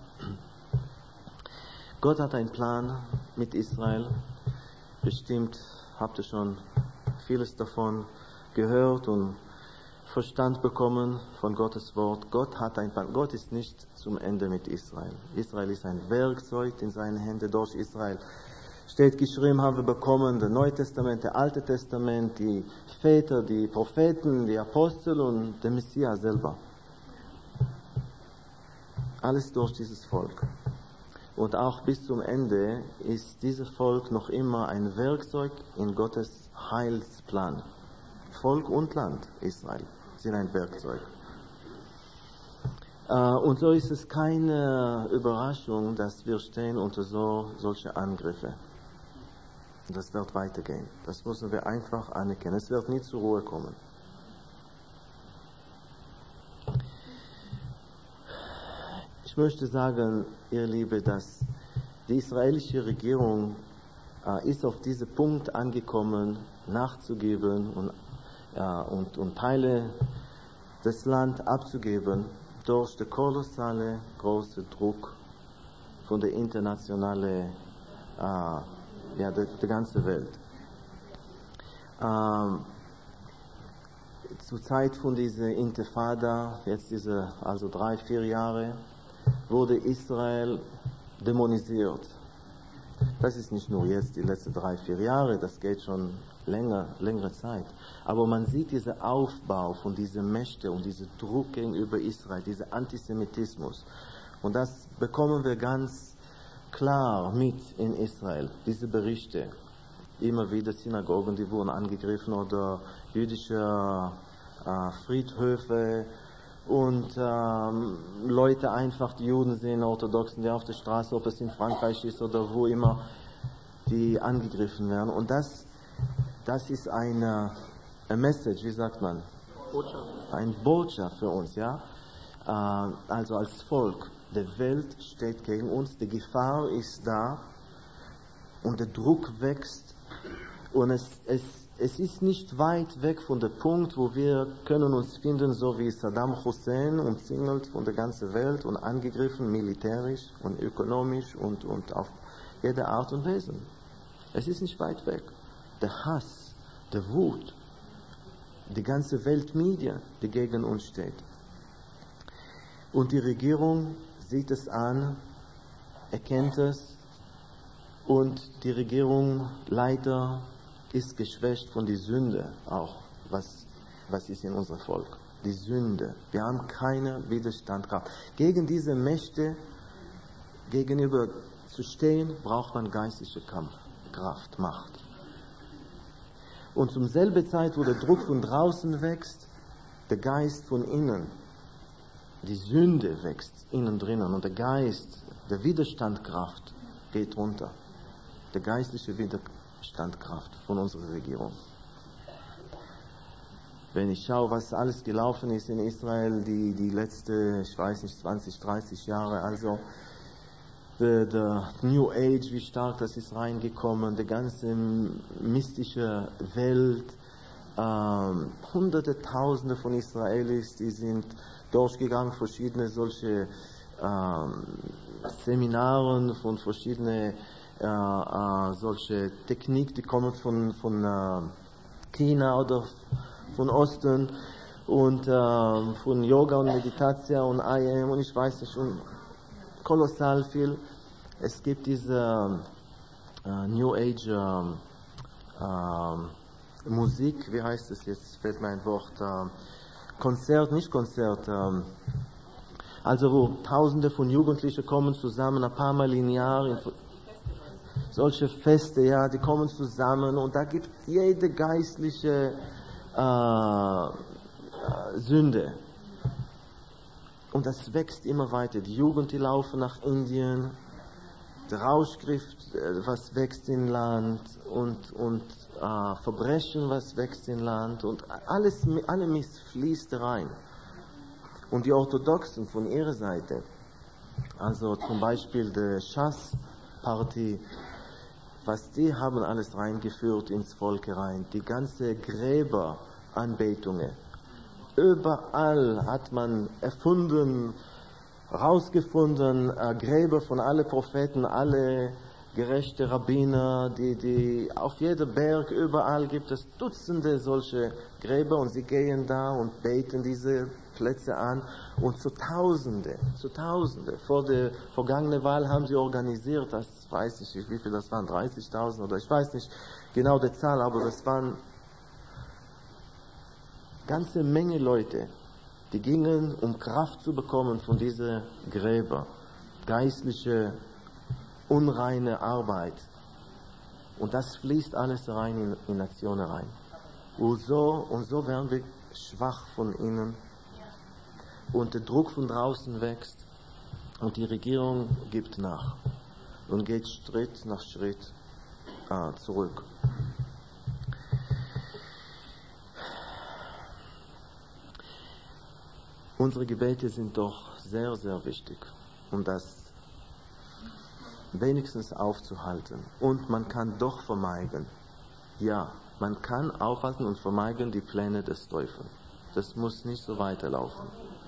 Gott hat einen Plan mit Israel. Bestimmt habt ihr schon vieles davon gehört und Verstand bekommen von Gottes Wort. Gott hat ein Plan. Gott ist nicht zum Ende mit Israel. Israel ist ein Werkzeug in seinen Händen. Durch Israel steht geschrieben, haben wir bekommen, das Neue Testament, das Alte Testament, die Väter, die Propheten, die Apostel und der Messias selber. Alles durch dieses Volk. Und auch bis zum Ende ist dieses Volk noch immer ein Werkzeug in Gottes Heilsplan. Volk und Land, Israel, sind ein Werkzeug. Und so ist es keine Überraschung, dass wir stehen unter so, solche Angriffe. Das wird weitergehen. Das müssen wir einfach anerkennen. Es wird nie zur Ruhe kommen. Ich möchte sagen, ihr Liebe, dass die israelische Regierung äh, ist auf diesen Punkt angekommen, nachzugeben und, äh, und, und Teile des Landes abzugeben durch den kolossalen großen Druck von der internationalen, äh, ja, der, der ganzen Welt. Ähm, zur Zeit von dieser Intifada, jetzt diese, also drei, vier Jahre, wurde Israel dämonisiert. Das ist nicht nur jetzt die letzten drei, vier Jahre, das geht schon länger, längere Zeit. Aber man sieht diesen Aufbau von diesen Mächten und diesen Druck gegenüber Israel, dieser Antisemitismus. Und das bekommen wir ganz klar mit in Israel, diese Berichte. Immer wieder Synagogen, die wurden angegriffen oder jüdische äh, Friedhöfe und ähm, Leute einfach, die Juden sind, Orthodoxen, die auf der Straße, ob es in Frankreich ist oder wo immer, die angegriffen werden. Und das, das ist eine, eine Message, wie sagt man? Botschaft. Ein Botschaft für uns, ja. Äh, also als Volk, die Welt steht gegen uns, die Gefahr ist da und der Druck wächst und es, es Es ist nicht weit weg von dem Punkt, wo wir können uns finden, so wie Saddam Hussein, umzingelt von der ganzen Welt und angegriffen, militärisch und ökonomisch und, und auf jede Art und Weise. Es ist nicht weit weg. Der Hass, der Wut, die ganze Weltmedia, die gegen uns steht. Und die Regierung sieht es an, erkennt es und die Regierung leider ist geschwächt von der Sünde auch, was, was ist in unserem Volk. Die Sünde. Wir haben keine Widerstandskraft. Gegen diese Mächte gegenüber zu stehen, braucht man geistliche Kampf, Kraft, Macht. Und zum selben Zeit, wo der Druck von draußen wächst, der Geist von innen, die Sünde wächst innen drinnen und der Geist, der Widerstandskraft geht runter. Der geistliche Widerstandskraft von unserer Regierung. wenn ich schaue, was alles gelaufen ist in Israel, die, die letzte, ich weiß nicht, zwanzig, dreißig Jahre, also the, the New Age, wie stark das ist reingekommen, die ganze mystische Welt, ähm, hunderte, tausende von Israelis, die sind durchgegangen, verschiedene solche ähm, Seminaren von verschiedenen äh, äh, solche Technik, die kommen von, von äh, China oder von Osten und äh, von Yoga und Meditation und I M und ich weiß nicht, und kolossal viel. Es gibt diese äh, New Age äh, äh, Musik, wie heißt es jetzt, fällt mir ein Wort, äh, Konzert, nicht Konzert, äh, also wo Tausende von Jugendlichen kommen zusammen, ein paar Mal im Jahr, in solche Feste, ja, die kommen zusammen und da gibt jede geistliche äh, Sünde. Und das wächst immer weiter. Die Jugend, die laufen nach Indien, der Rauschgift, was wächst im Land und, und äh, Verbrechen, was wächst im Land und alles, alle Mist fließt rein. Und die Orthodoxen von ihrer Seite, also zum Beispiel die Schass-Partie, was die haben alles reingeführt ins Volk rein, die ganze Gräberanbetungen. Überall hat man erfunden, rausgefunden, äh, Gräber von allen Propheten, alle gerechte Rabbiner, die, die auf jedem Berg, überall gibt es Dutzende solche Gräber und sie gehen da und beten diese Plätze an und zu Tausende, zu Tausende. Vor der vergangenen Wahl haben sie organisiert, das weiß ich nicht, wie viel das waren, dreißigtausend oder ich weiß nicht genau die Zahl, aber das waren ganze Menge Leute, die gingen, um Kraft zu bekommen von diesen Gräber, geistliche, unreine Arbeit. Und das fließt alles rein in, in Nationen rein. Und so, und so werden wir schwach von innen. Und der Druck von draußen wächst. Und die Regierung gibt nach. Und geht Schritt nach Schritt äh, zurück. Unsere Gebete sind doch sehr, sehr wichtig, um das wenigstens aufzuhalten. Und man kann doch vermeiden. Ja, man kann aufhalten und vermeiden die Pläne des Teufels. Das muss nicht so weiterlaufen.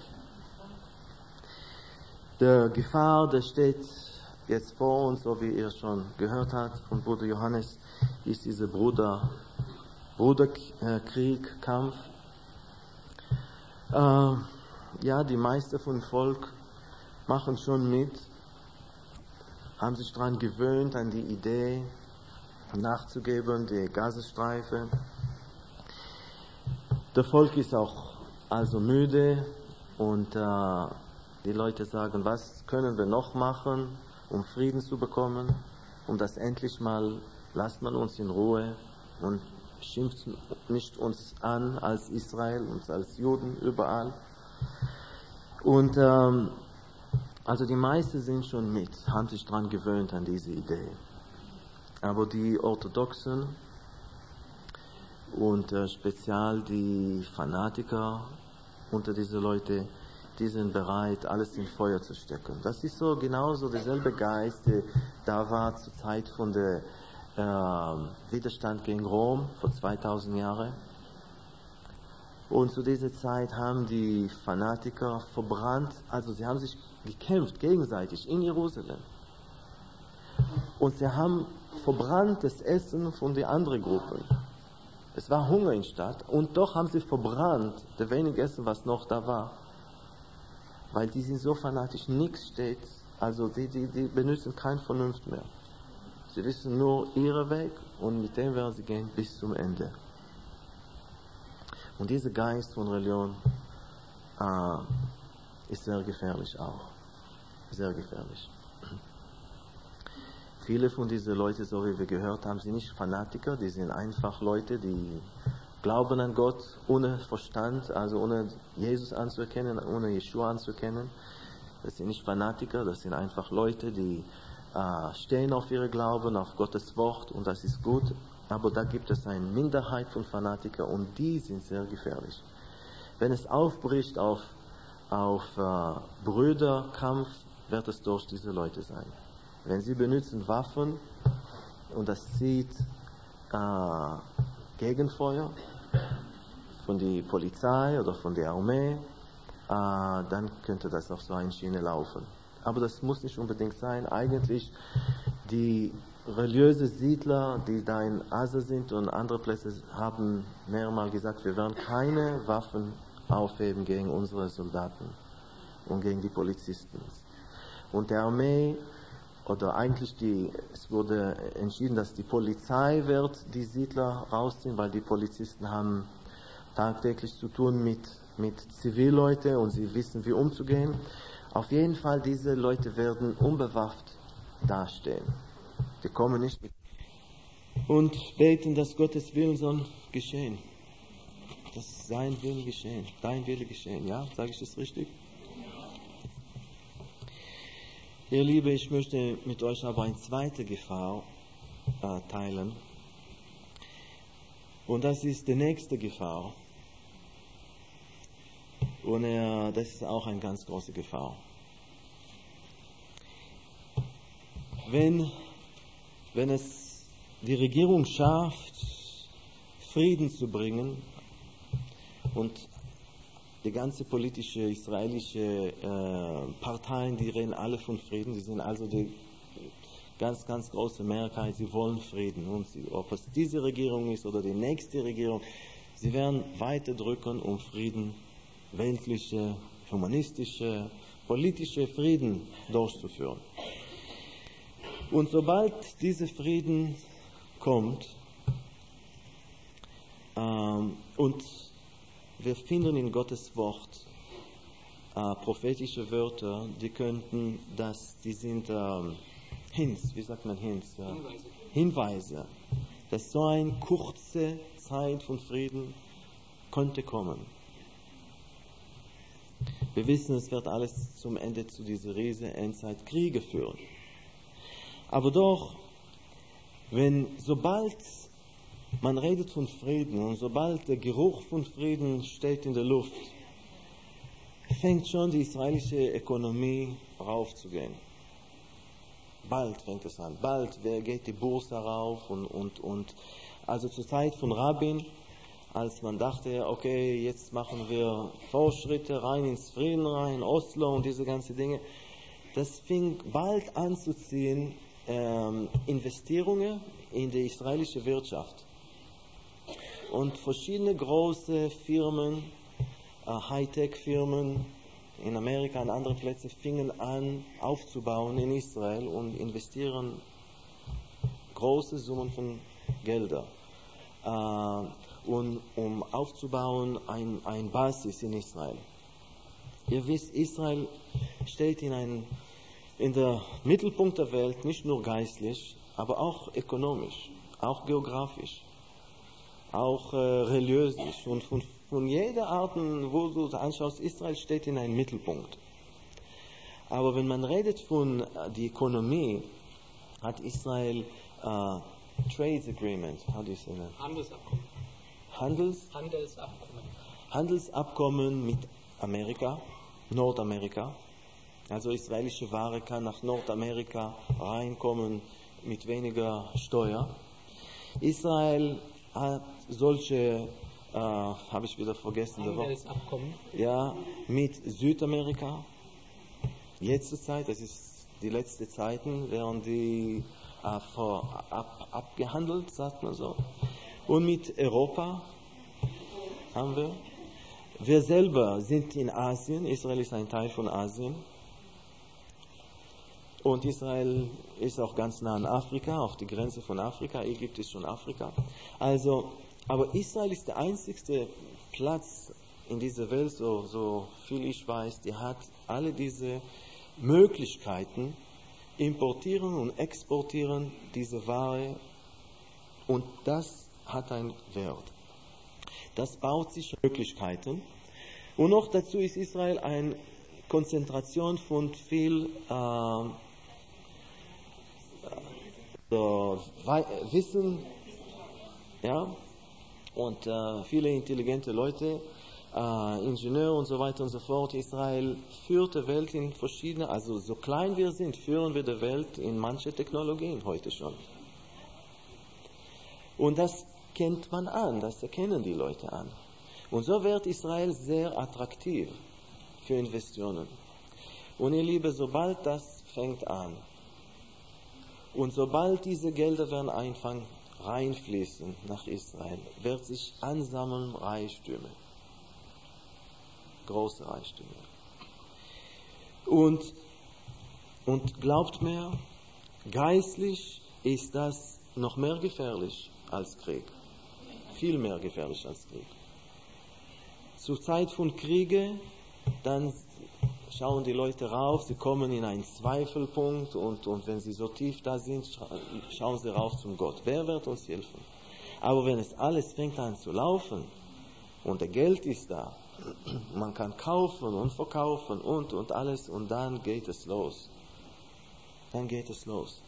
Die Gefahr, die steht jetzt vor uns, so wie ihr schon gehört habt von Bruder Johannes, ist dieser Bruder, Bruderkrieg, Kampf. Äh, ja, die meisten vom Volk machen schon mit, haben sich daran gewöhnt, an die Idee nachzugeben, die Gazastreifen. Der Volk ist auch also müde und äh, die Leute sagen, was können wir noch machen, um Frieden zu bekommen, um das endlich mal, lasst man uns in Ruhe und schimpft nicht uns an als Israel und als Juden überall. Und ähm, also die meisten sind schon mit, haben sich daran gewöhnt an diese Idee. Aber die Orthodoxen und äh, speziell die Fanatiker unter diese Leute, die sind bereit, alles in Feuer zu stecken. Das ist so genauso derselbe Geist, der da war zur Zeit von der äh, Widerstand gegen Rom vor zweitausend Jahren. Und zu dieser Zeit haben die Fanatiker verbrannt, also sie haben sich gekämpft gegenseitig in Jerusalem. Und sie haben verbrannt das Essen von den anderen Gruppen. Es war Hunger in der Stadt und doch haben sie verbrannt das wenige Essen, was noch da war. Weil die sind so fanatisch, nichts steht, also die, die, die benutzen keine Vernunft mehr. Sie wissen nur ihren Weg und mit dem werden sie gehen bis zum Ende. Und dieser Geist von Religion äh, ist sehr gefährlich auch. Sehr gefährlich. Viele von diesen Leuten, so wie wir gehört haben, sind nicht Fanatiker, die sind einfach Leute, die glauben an Gott ohne Verstand, also ohne Jesus anzuerkennen, ohne Yeshua anzuerkennen. Das sind nicht Fanatiker, das sind einfach Leute, die äh, stehen auf ihren Glauben, auf Gottes Wort und das ist gut. Aber da gibt es eine Minderheit von Fanatikern und die sind sehr gefährlich. Wenn es aufbricht auf, auf äh, Brüderkampf, wird es durch diese Leute sein. Wenn sie benutzen Waffen und das zieht äh, Gegenfeuer von der Polizei oder von der Armee, äh, dann könnte das auf so eine Schiene laufen. Aber das muss nicht unbedingt sein. Eigentlich die religiöse Siedler, die da in Asien sind und andere Plätze, haben mehrmals gesagt, wir werden keine Waffen aufheben gegen unsere Soldaten und gegen die Polizisten. Und der Armee, oder eigentlich die, es wurde entschieden, dass die Polizei wird die Siedler rausziehen, weil die Polizisten haben tagtäglich zu tun mit, mit Zivilleuten und sie wissen, wie umzugehen. Auf jeden Fall, diese Leute werden unbewaffnet dastehen. Die kommen nicht mit und beten, dass Gottes Willen soll geschehen. Dass sein Wille geschehen, dein Wille geschehen. Ja, sage ich das richtig? Ihr Liebe, ich möchte mit euch aber eine zweite Gefahr äh, teilen. Und das ist die nächste Gefahr. Und äh, das ist auch eine ganz große Gefahr. Wenn, wenn es die Regierung schafft, Frieden zu bringen und die ganze politische israelische äh, Parteien, die reden alle von Frieden, sie sind also die ganz, ganz große Mehrheit, sie wollen Frieden. Und sie, ob es diese Regierung ist oder die nächste Regierung, sie werden weiter drücken, um Frieden, weltliche, humanistische, politische Frieden durchzuführen. Und sobald dieser Frieden kommt, ähm, und wir finden in Gottes Wort äh, prophetische Wörter, die könnten, dass die sind ähm, Hints, wie sagt man Hints? Ja? Hinweise. Hinweise, dass so eine kurze Zeit von Frieden könnte kommen. Wir wissen, es wird alles zum Ende zu dieser riesigen Endzeitkriege führen. Aber doch, wenn sobald man redet von Frieden und sobald der Geruch von Frieden steht in der Luft, fängt schon die israelische Ökonomie raufzugehen. Bald fängt es an. Bald geht die Börse rauf und, und, und also zur Zeit von Rabin, als man dachte, okay, jetzt machen wir Fortschritte rein ins Frieden rein, Oslo und diese ganzen Dinge, das fing bald an zu ziehen, ähm, Investierungen in die israelische Wirtschaft. Und verschiedene große Firmen, äh, Hightech-Firmen in Amerika und anderen Plätzen fingen an aufzubauen in Israel und investieren große Summen von Gelder. Äh, und um aufzubauen ein, ein Basis in Israel. Ihr wisst, Israel steht in einem in der Mittelpunkt der Welt, nicht nur geistlich, aber auch ökonomisch, auch geografisch, auch äh, religiös. Und von, von jeder Art, wo du es anschaust, Israel steht in einem Mittelpunkt. Aber wenn man redet von äh, der Ökonomie, hat Israel äh, Trade Agreement, how do you say that? Handelsabkommen. Handels? Handelsabkommen. Handelsabkommen mit Amerika, Nordamerika. Also israelische Ware kann nach Nordamerika reinkommen mit weniger Steuer. Israel hat solche, äh, habe ich wieder vergessen, Handelsabkommen. Ja, mit Südamerika. Letzte Zeit, das ist die letzte Zeiten, werden die äh, vor, ab, abgehandelt, sagt man so. Und mit Europa haben wir. Wir selber sind in Asien. Israel ist ein Teil von Asien. Und Israel ist auch ganz nah an Afrika, auf die Grenze von Afrika. Ägypten ist schon Afrika. Also, aber Israel ist der einzigste Platz in dieser Welt, so, so viel ich weiß, die hat alle diese Möglichkeiten, importieren und exportieren diese Ware. Und das hat einen Wert. Das baut sich Möglichkeiten. Und noch dazu ist Israel eine Konzentration von viel äh, so, Wissen, ja, und äh, viele intelligente Leute, äh, Ingenieure und so weiter und so fort. Israel führt die Welt in verschiedene, also so klein wir sind, führen wir die Welt in manche Technologien heute schon. Und das kennt man an, das erkennen die Leute an. Und so wird Israel sehr attraktiv für Investitionen. Und ihr Liebe, sobald das fängt an und sobald diese Gelder werden einfach reinfließen nach Israel, wird sich ansammeln Reichtümer. Große Reichtümer. Und, und glaubt mir, geistlich ist das noch mehr gefährlich als Krieg. Viel mehr gefährlich als Krieg. Zur Zeit von Kriege, dann schauen die Leute rauf, sie kommen in einen Zweifelpunkt und, und wenn sie so tief da sind, schauen sie rauf zum Gott. Wer wird uns helfen? Aber wenn es alles fängt an zu laufen und der Geld ist da, man kann kaufen und verkaufen und und alles und dann geht es los. Dann geht es los.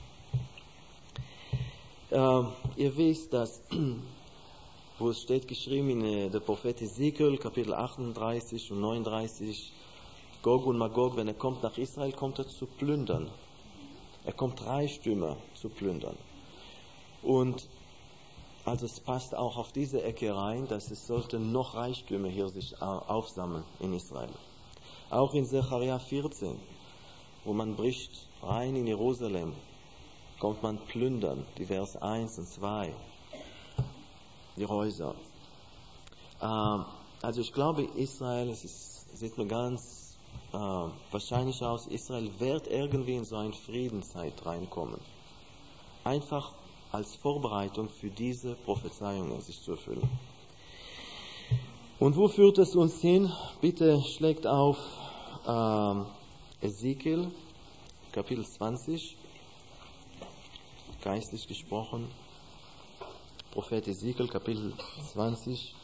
Ähm, ihr wisst, dass, wo es steht geschrieben in äh, der Prophet Ezekiel, Kapitel achtunddreißig und neununddreißig, Gog und Magog, wenn er kommt nach Israel, kommt er zu plündern. Er kommt Reichtümer zu plündern. Und also es passt auch auf diese Ecke rein, dass es sollte noch Reichtümer hier sich aufsammeln in Israel. Auch in Zechariah vierzehn, wo man bricht rein in Jerusalem, kommt man plündern, die Vers eins und zwei, die Häuser. Ähm, also ich glaube, Israel, es ist, sieht mir ganz äh, wahrscheinlich aus, Israel wird irgendwie in so eine Friedenszeit reinkommen. Einfach als Vorbereitung für diese Prophezeiungen sich zu erfüllen. Und wo führt es uns hin? Bitte schlägt auf ähm, Ezekiel, Kapitel zwanzig, geistlich gesprochen, Prophet Ezekiel, Kapitel zwanzig.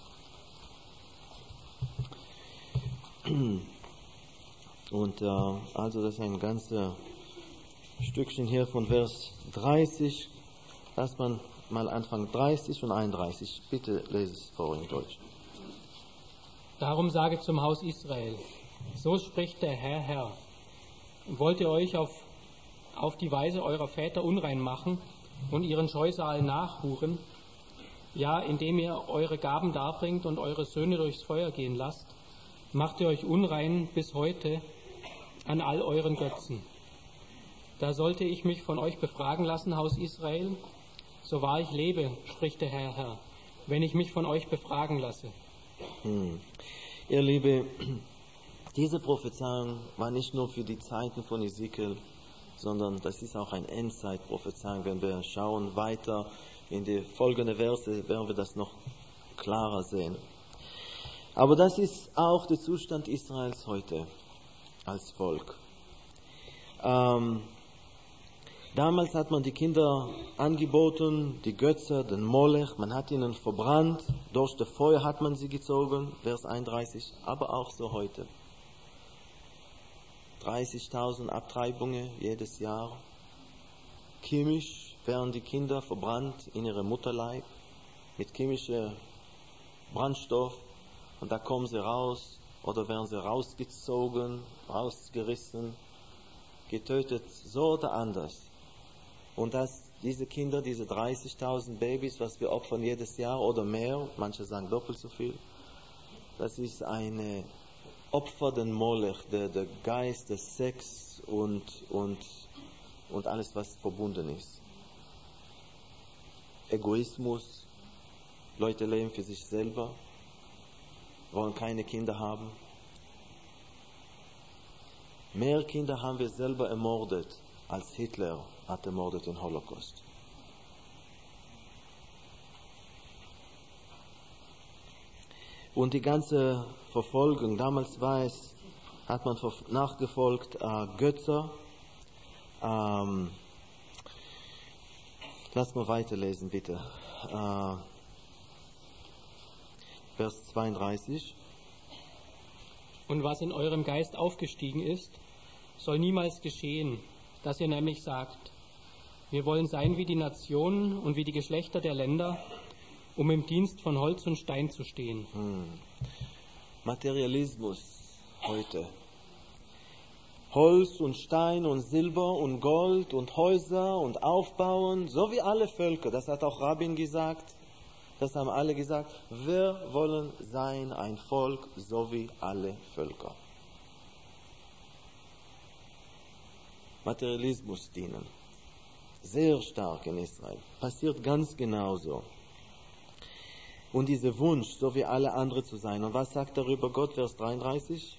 Und äh, also das ist ein ganzes Stückchen hier von Vers dreißig. Lass man mal anfangen, dreißig und einunddreißig. Bitte lese es vor in Deutsch. Darum sage zum Haus Israel, so spricht der Herr, Herr. Wollt ihr euch auf, auf die Weise eurer Väter unrein machen und ihren Scheusal nachhuren? Ja, indem ihr eure Gaben darbringt und eure Söhne durchs Feuer gehen lasst, macht ihr euch unrein bis heute an all euren Götzen. Da sollte ich mich von euch befragen lassen, Haus Israel, so wahr ich lebe, spricht der Herr, Herr, wenn ich mich von euch befragen lasse. Hm. Ihr Liebe, diese Prophezeiung war nicht nur für die Zeiten von Ezekiel, sondern das ist auch eine Endzeitprophezeiung. Wenn wir schauen weiter in die folgenden Verse, werden wir das noch klarer sehen. Aber das ist auch der Zustand Israels heute als Volk. Ähm, Damals hat man die Kinder angeboten, die Götze, den Molech, man hat ihnen verbrannt, durch das Feuer hat man sie gezogen, Vers einunddreißig, aber auch so heute. dreißigtausend Abtreibungen jedes Jahr. Chemisch werden die Kinder verbrannt in ihrem Mutterleib mit chemischem Brandstoff und da kommen sie raus oder werden sie rausgezogen, rausgerissen, getötet, so oder anders. Und dass diese Kinder, diese dreißigtausend Babys, was wir opfern jedes Jahr oder mehr, manche sagen doppelt so viel, das ist eine Opfer den Molech, der, der Geist des Sex und, und, und alles, was verbunden ist. Egoismus, Leute leben für sich selber, wollen keine Kinder haben. Mehr Kinder haben wir selber ermordet, als Hitler hat ermordet im Holocaust. Und die ganze Verfolgung, damals war es, hat man nachgefolgt, äh, Götter. Ähm, lass mal weiterlesen, bitte. Äh, Vers zweiunddreißig. Und was in eurem Geist aufgestiegen ist, soll niemals geschehen, dass ihr nämlich sagt, wir wollen sein wie die Nationen und wie die Geschlechter der Länder um im Dienst von Holz und Stein zu stehen. Hm. Materialismus heute. Holz und Stein und Silber und Gold und Häuser und Aufbauen, so wie alle Völker. Das hat auch Rabin gesagt. Das haben alle gesagt. Wir wollen sein ein Volk, so wie alle Völker. Materialismus dienen. Sehr stark in Israel. Passiert ganz genauso. Und dieser Wunsch, so wie alle anderen zu sein. Und was sagt darüber Gott, Vers dreiunddreißig?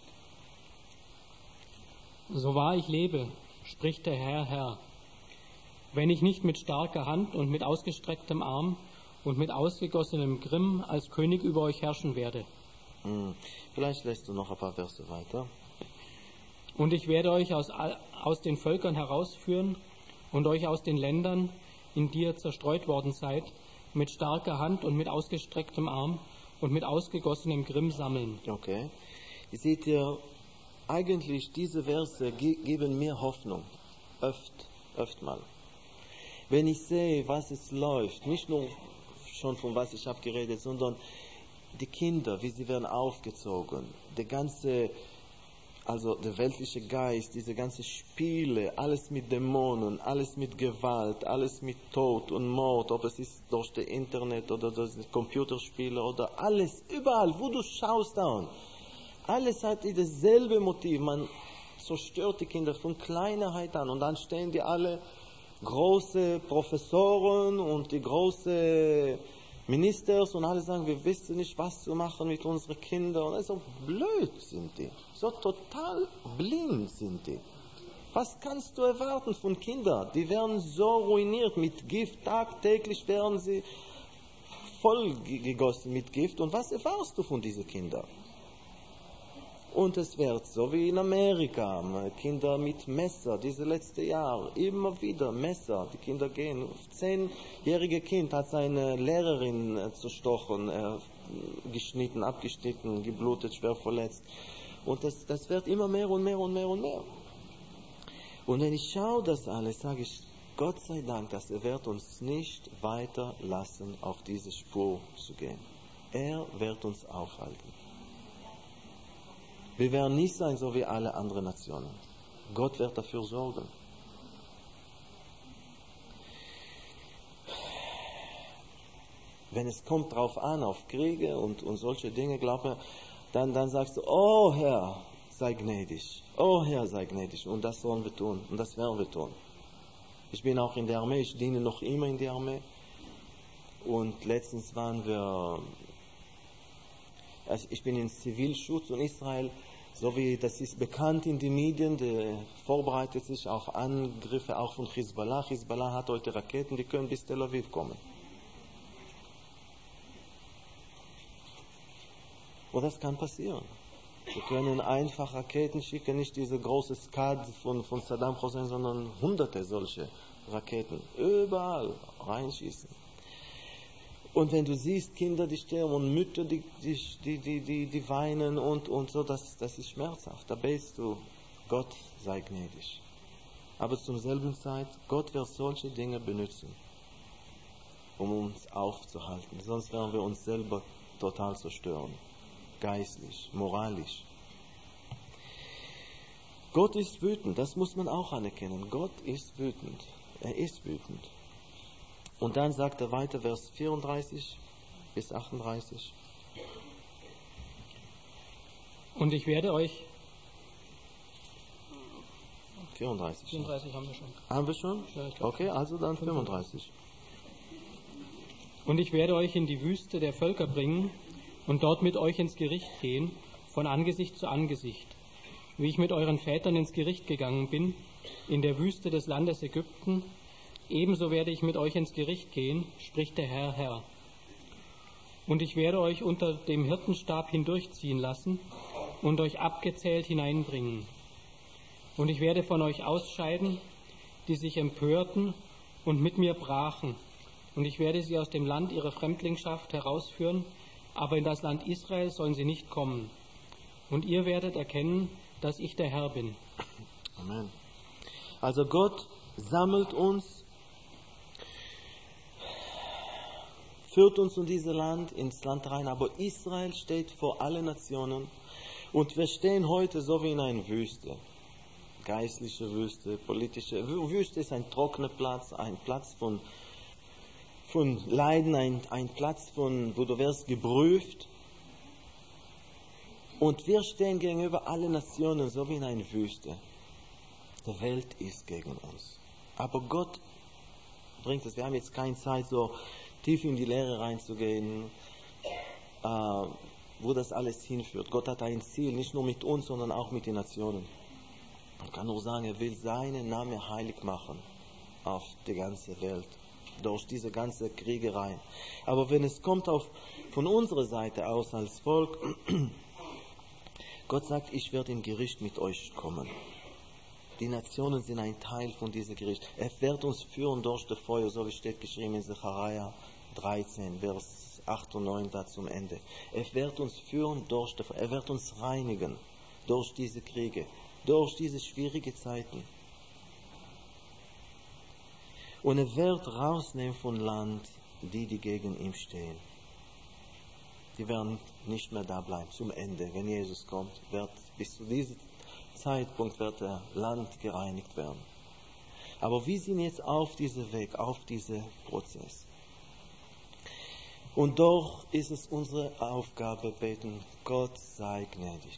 So wahr ich lebe, spricht der Herr, Herr, wenn ich nicht mit starker Hand und mit ausgestrecktem Arm und mit ausgegossenem Grimm als König über euch herrschen werde. Hm. Vielleicht lässt du noch ein paar Verse weiter. Und ich werde euch aus, aus den Völkern herausführen und euch aus den Ländern, in die ihr zerstreut worden seid, mit starker Hand und mit ausgestrecktem Arm und mit ausgegossenem Grimm sammeln. Okay. Ihr seht ihr, eigentlich diese Verse ge- geben mir Hoffnung. Öft, öft mal. Wenn ich sehe, was es läuft, nicht nur schon von was ich habe geredet, sondern die Kinder, wie sie werden aufgezogen, der ganze, also der weltliche Geist, diese ganzen Spiele, alles mit Dämonen, alles mit Gewalt, alles mit Tod und Mord, ob es ist durch das Internet oder durch die Computerspiele oder alles, überall, wo du schaust da. Alles hat dasselbe Motiv. Man zerstört die Kinder von Kleinheit an und dann stehen die alle große Professoren und die große Ministers und alle sagen, wir wissen nicht, was zu machen mit unseren Kindern. Und so blöd sind die. So total blind sind die. Was kannst du erwarten von Kindern? Die werden so ruiniert mit Gift. Tagtäglich werden sie voll gegossen mit Gift. Und was erwartest du von diesen Kindern? Und es wird so wie in Amerika, Kinder mit Messer, diese letzten Jahre, immer wieder Messer, die Kinder gehen. Zehnjährige Kind hat seine Lehrerin zerstochen, äh, geschnitten, abgeschnitten, geblutet, schwer verletzt. Und das, das wird immer mehr und mehr und mehr und mehr. Und wenn ich schaue das alles, sage ich, Gott sei Dank, dass er wird uns nicht weiter lassen, auf diese Spur zu gehen. Er wird uns aufhalten. Wir werden nicht sein, so wie alle anderen Nationen. Gott wird dafür sorgen. Wenn es kommt drauf an, auf Kriege und, und solche Dinge, glaube ich, dann, dann sagst du, oh Herr, sei gnädig. Oh Herr, sei gnädig. Und das sollen wir tun. Und das werden wir tun. Ich bin auch in der Armee. Ich diene noch immer in der Armee. Und letztens waren wir... Also ich bin in Zivilschutz und Israel, so wie das ist bekannt in den Medien, der vorbereitet sich auf Angriffe auch von Hezbollah. Hezbollah hat heute Raketen, die können bis Tel Aviv kommen. Und das kann passieren. Wir können einfach Raketen schicken, nicht diese große Skad von, von Saddam Hussein, sondern hunderte solche Raketen. Überall reinschießen. Und wenn du siehst, Kinder, die sterben und Mütter, die, die, die, die, die weinen und, und so, das, das ist schmerzhaft. Da betest du, Gott sei gnädig. Aber zum selben Zeit, Gott wird solche Dinge benutzen, um uns aufzuhalten. Sonst werden wir uns selber total zerstören. Geistlich, moralisch. Gott ist wütend, das muss man auch anerkennen. Gott ist wütend. Er ist wütend. Und dann sagt er weiter, Vers vierunddreißig bis achtunddreißig. Und ich werde euch... vierunddreißig. vierunddreißig haben wir schon. Haben wir schon? Ja, ich glaub, okay, also dann fünfunddreißig. Und ich werde euch in die Wüste der Völker bringen und dort mit euch ins Gericht gehen, von Angesicht zu Angesicht, wie ich mit euren Vätern ins Gericht gegangen bin, in der Wüste des Landes Ägypten. Ebenso werde ich mit euch ins Gericht gehen, spricht der Herr, Herr. Und ich werde euch unter dem Hirtenstab hindurchziehen lassen und euch abgezählt hineinbringen. Und ich werde von euch ausscheiden, die sich empörten und mit mir brachen. Und ich werde sie aus dem Land ihrer Fremdlingschaft herausführen, aber in das Land Israel sollen sie nicht kommen. Und ihr werdet erkennen, dass ich der Herr bin. Amen. Also Gott sammelt uns führt uns in dieses Land, ins Land rein, aber Israel steht vor allen Nationen und wir stehen heute so wie in einer Wüste. Geistliche Wüste, politische Wüste ist ein trockener Platz, ein Platz von, von Leiden, ein, ein Platz, von, wo du wirst geprüft. Und wir stehen gegenüber allen Nationen so wie in einer Wüste. Die Welt ist gegen uns. Aber Gott bringt es. Wir haben jetzt keine Zeit, so tief in die Lehre reinzugehen, äh, wo das alles hinführt. Gott hat ein Ziel, nicht nur mit uns, sondern auch mit den Nationen. Ich kann nur sagen, er will seinen Namen heilig machen auf die ganze Welt, durch diese ganze Kriegerei. Aber wenn es kommt auf, von unserer Seite aus als Volk, Gott sagt, ich werde im Gericht mit euch kommen. Die Nationen sind ein Teil von diesem Gericht. Er wird uns führen durch das Feuer, so wie steht geschrieben in Sacharja dreizehn, Vers acht und neun, da zum Ende. Er wird uns führen durch das Feuer. Er wird uns reinigen durch diese Kriege, durch diese schwierigen Zeiten. Und er wird rausnehmen vom Land die, die gegen ihn stehen. Die werden nicht mehr da bleiben zum Ende. Wenn Jesus kommt, wird bis zu diesem Zeitpunkt wird das Land gereinigt werden. Aber wir sind jetzt auf diesem Weg, auf diesem Prozess. Und doch ist es unsere Aufgabe, beten, Gott sei gnädig.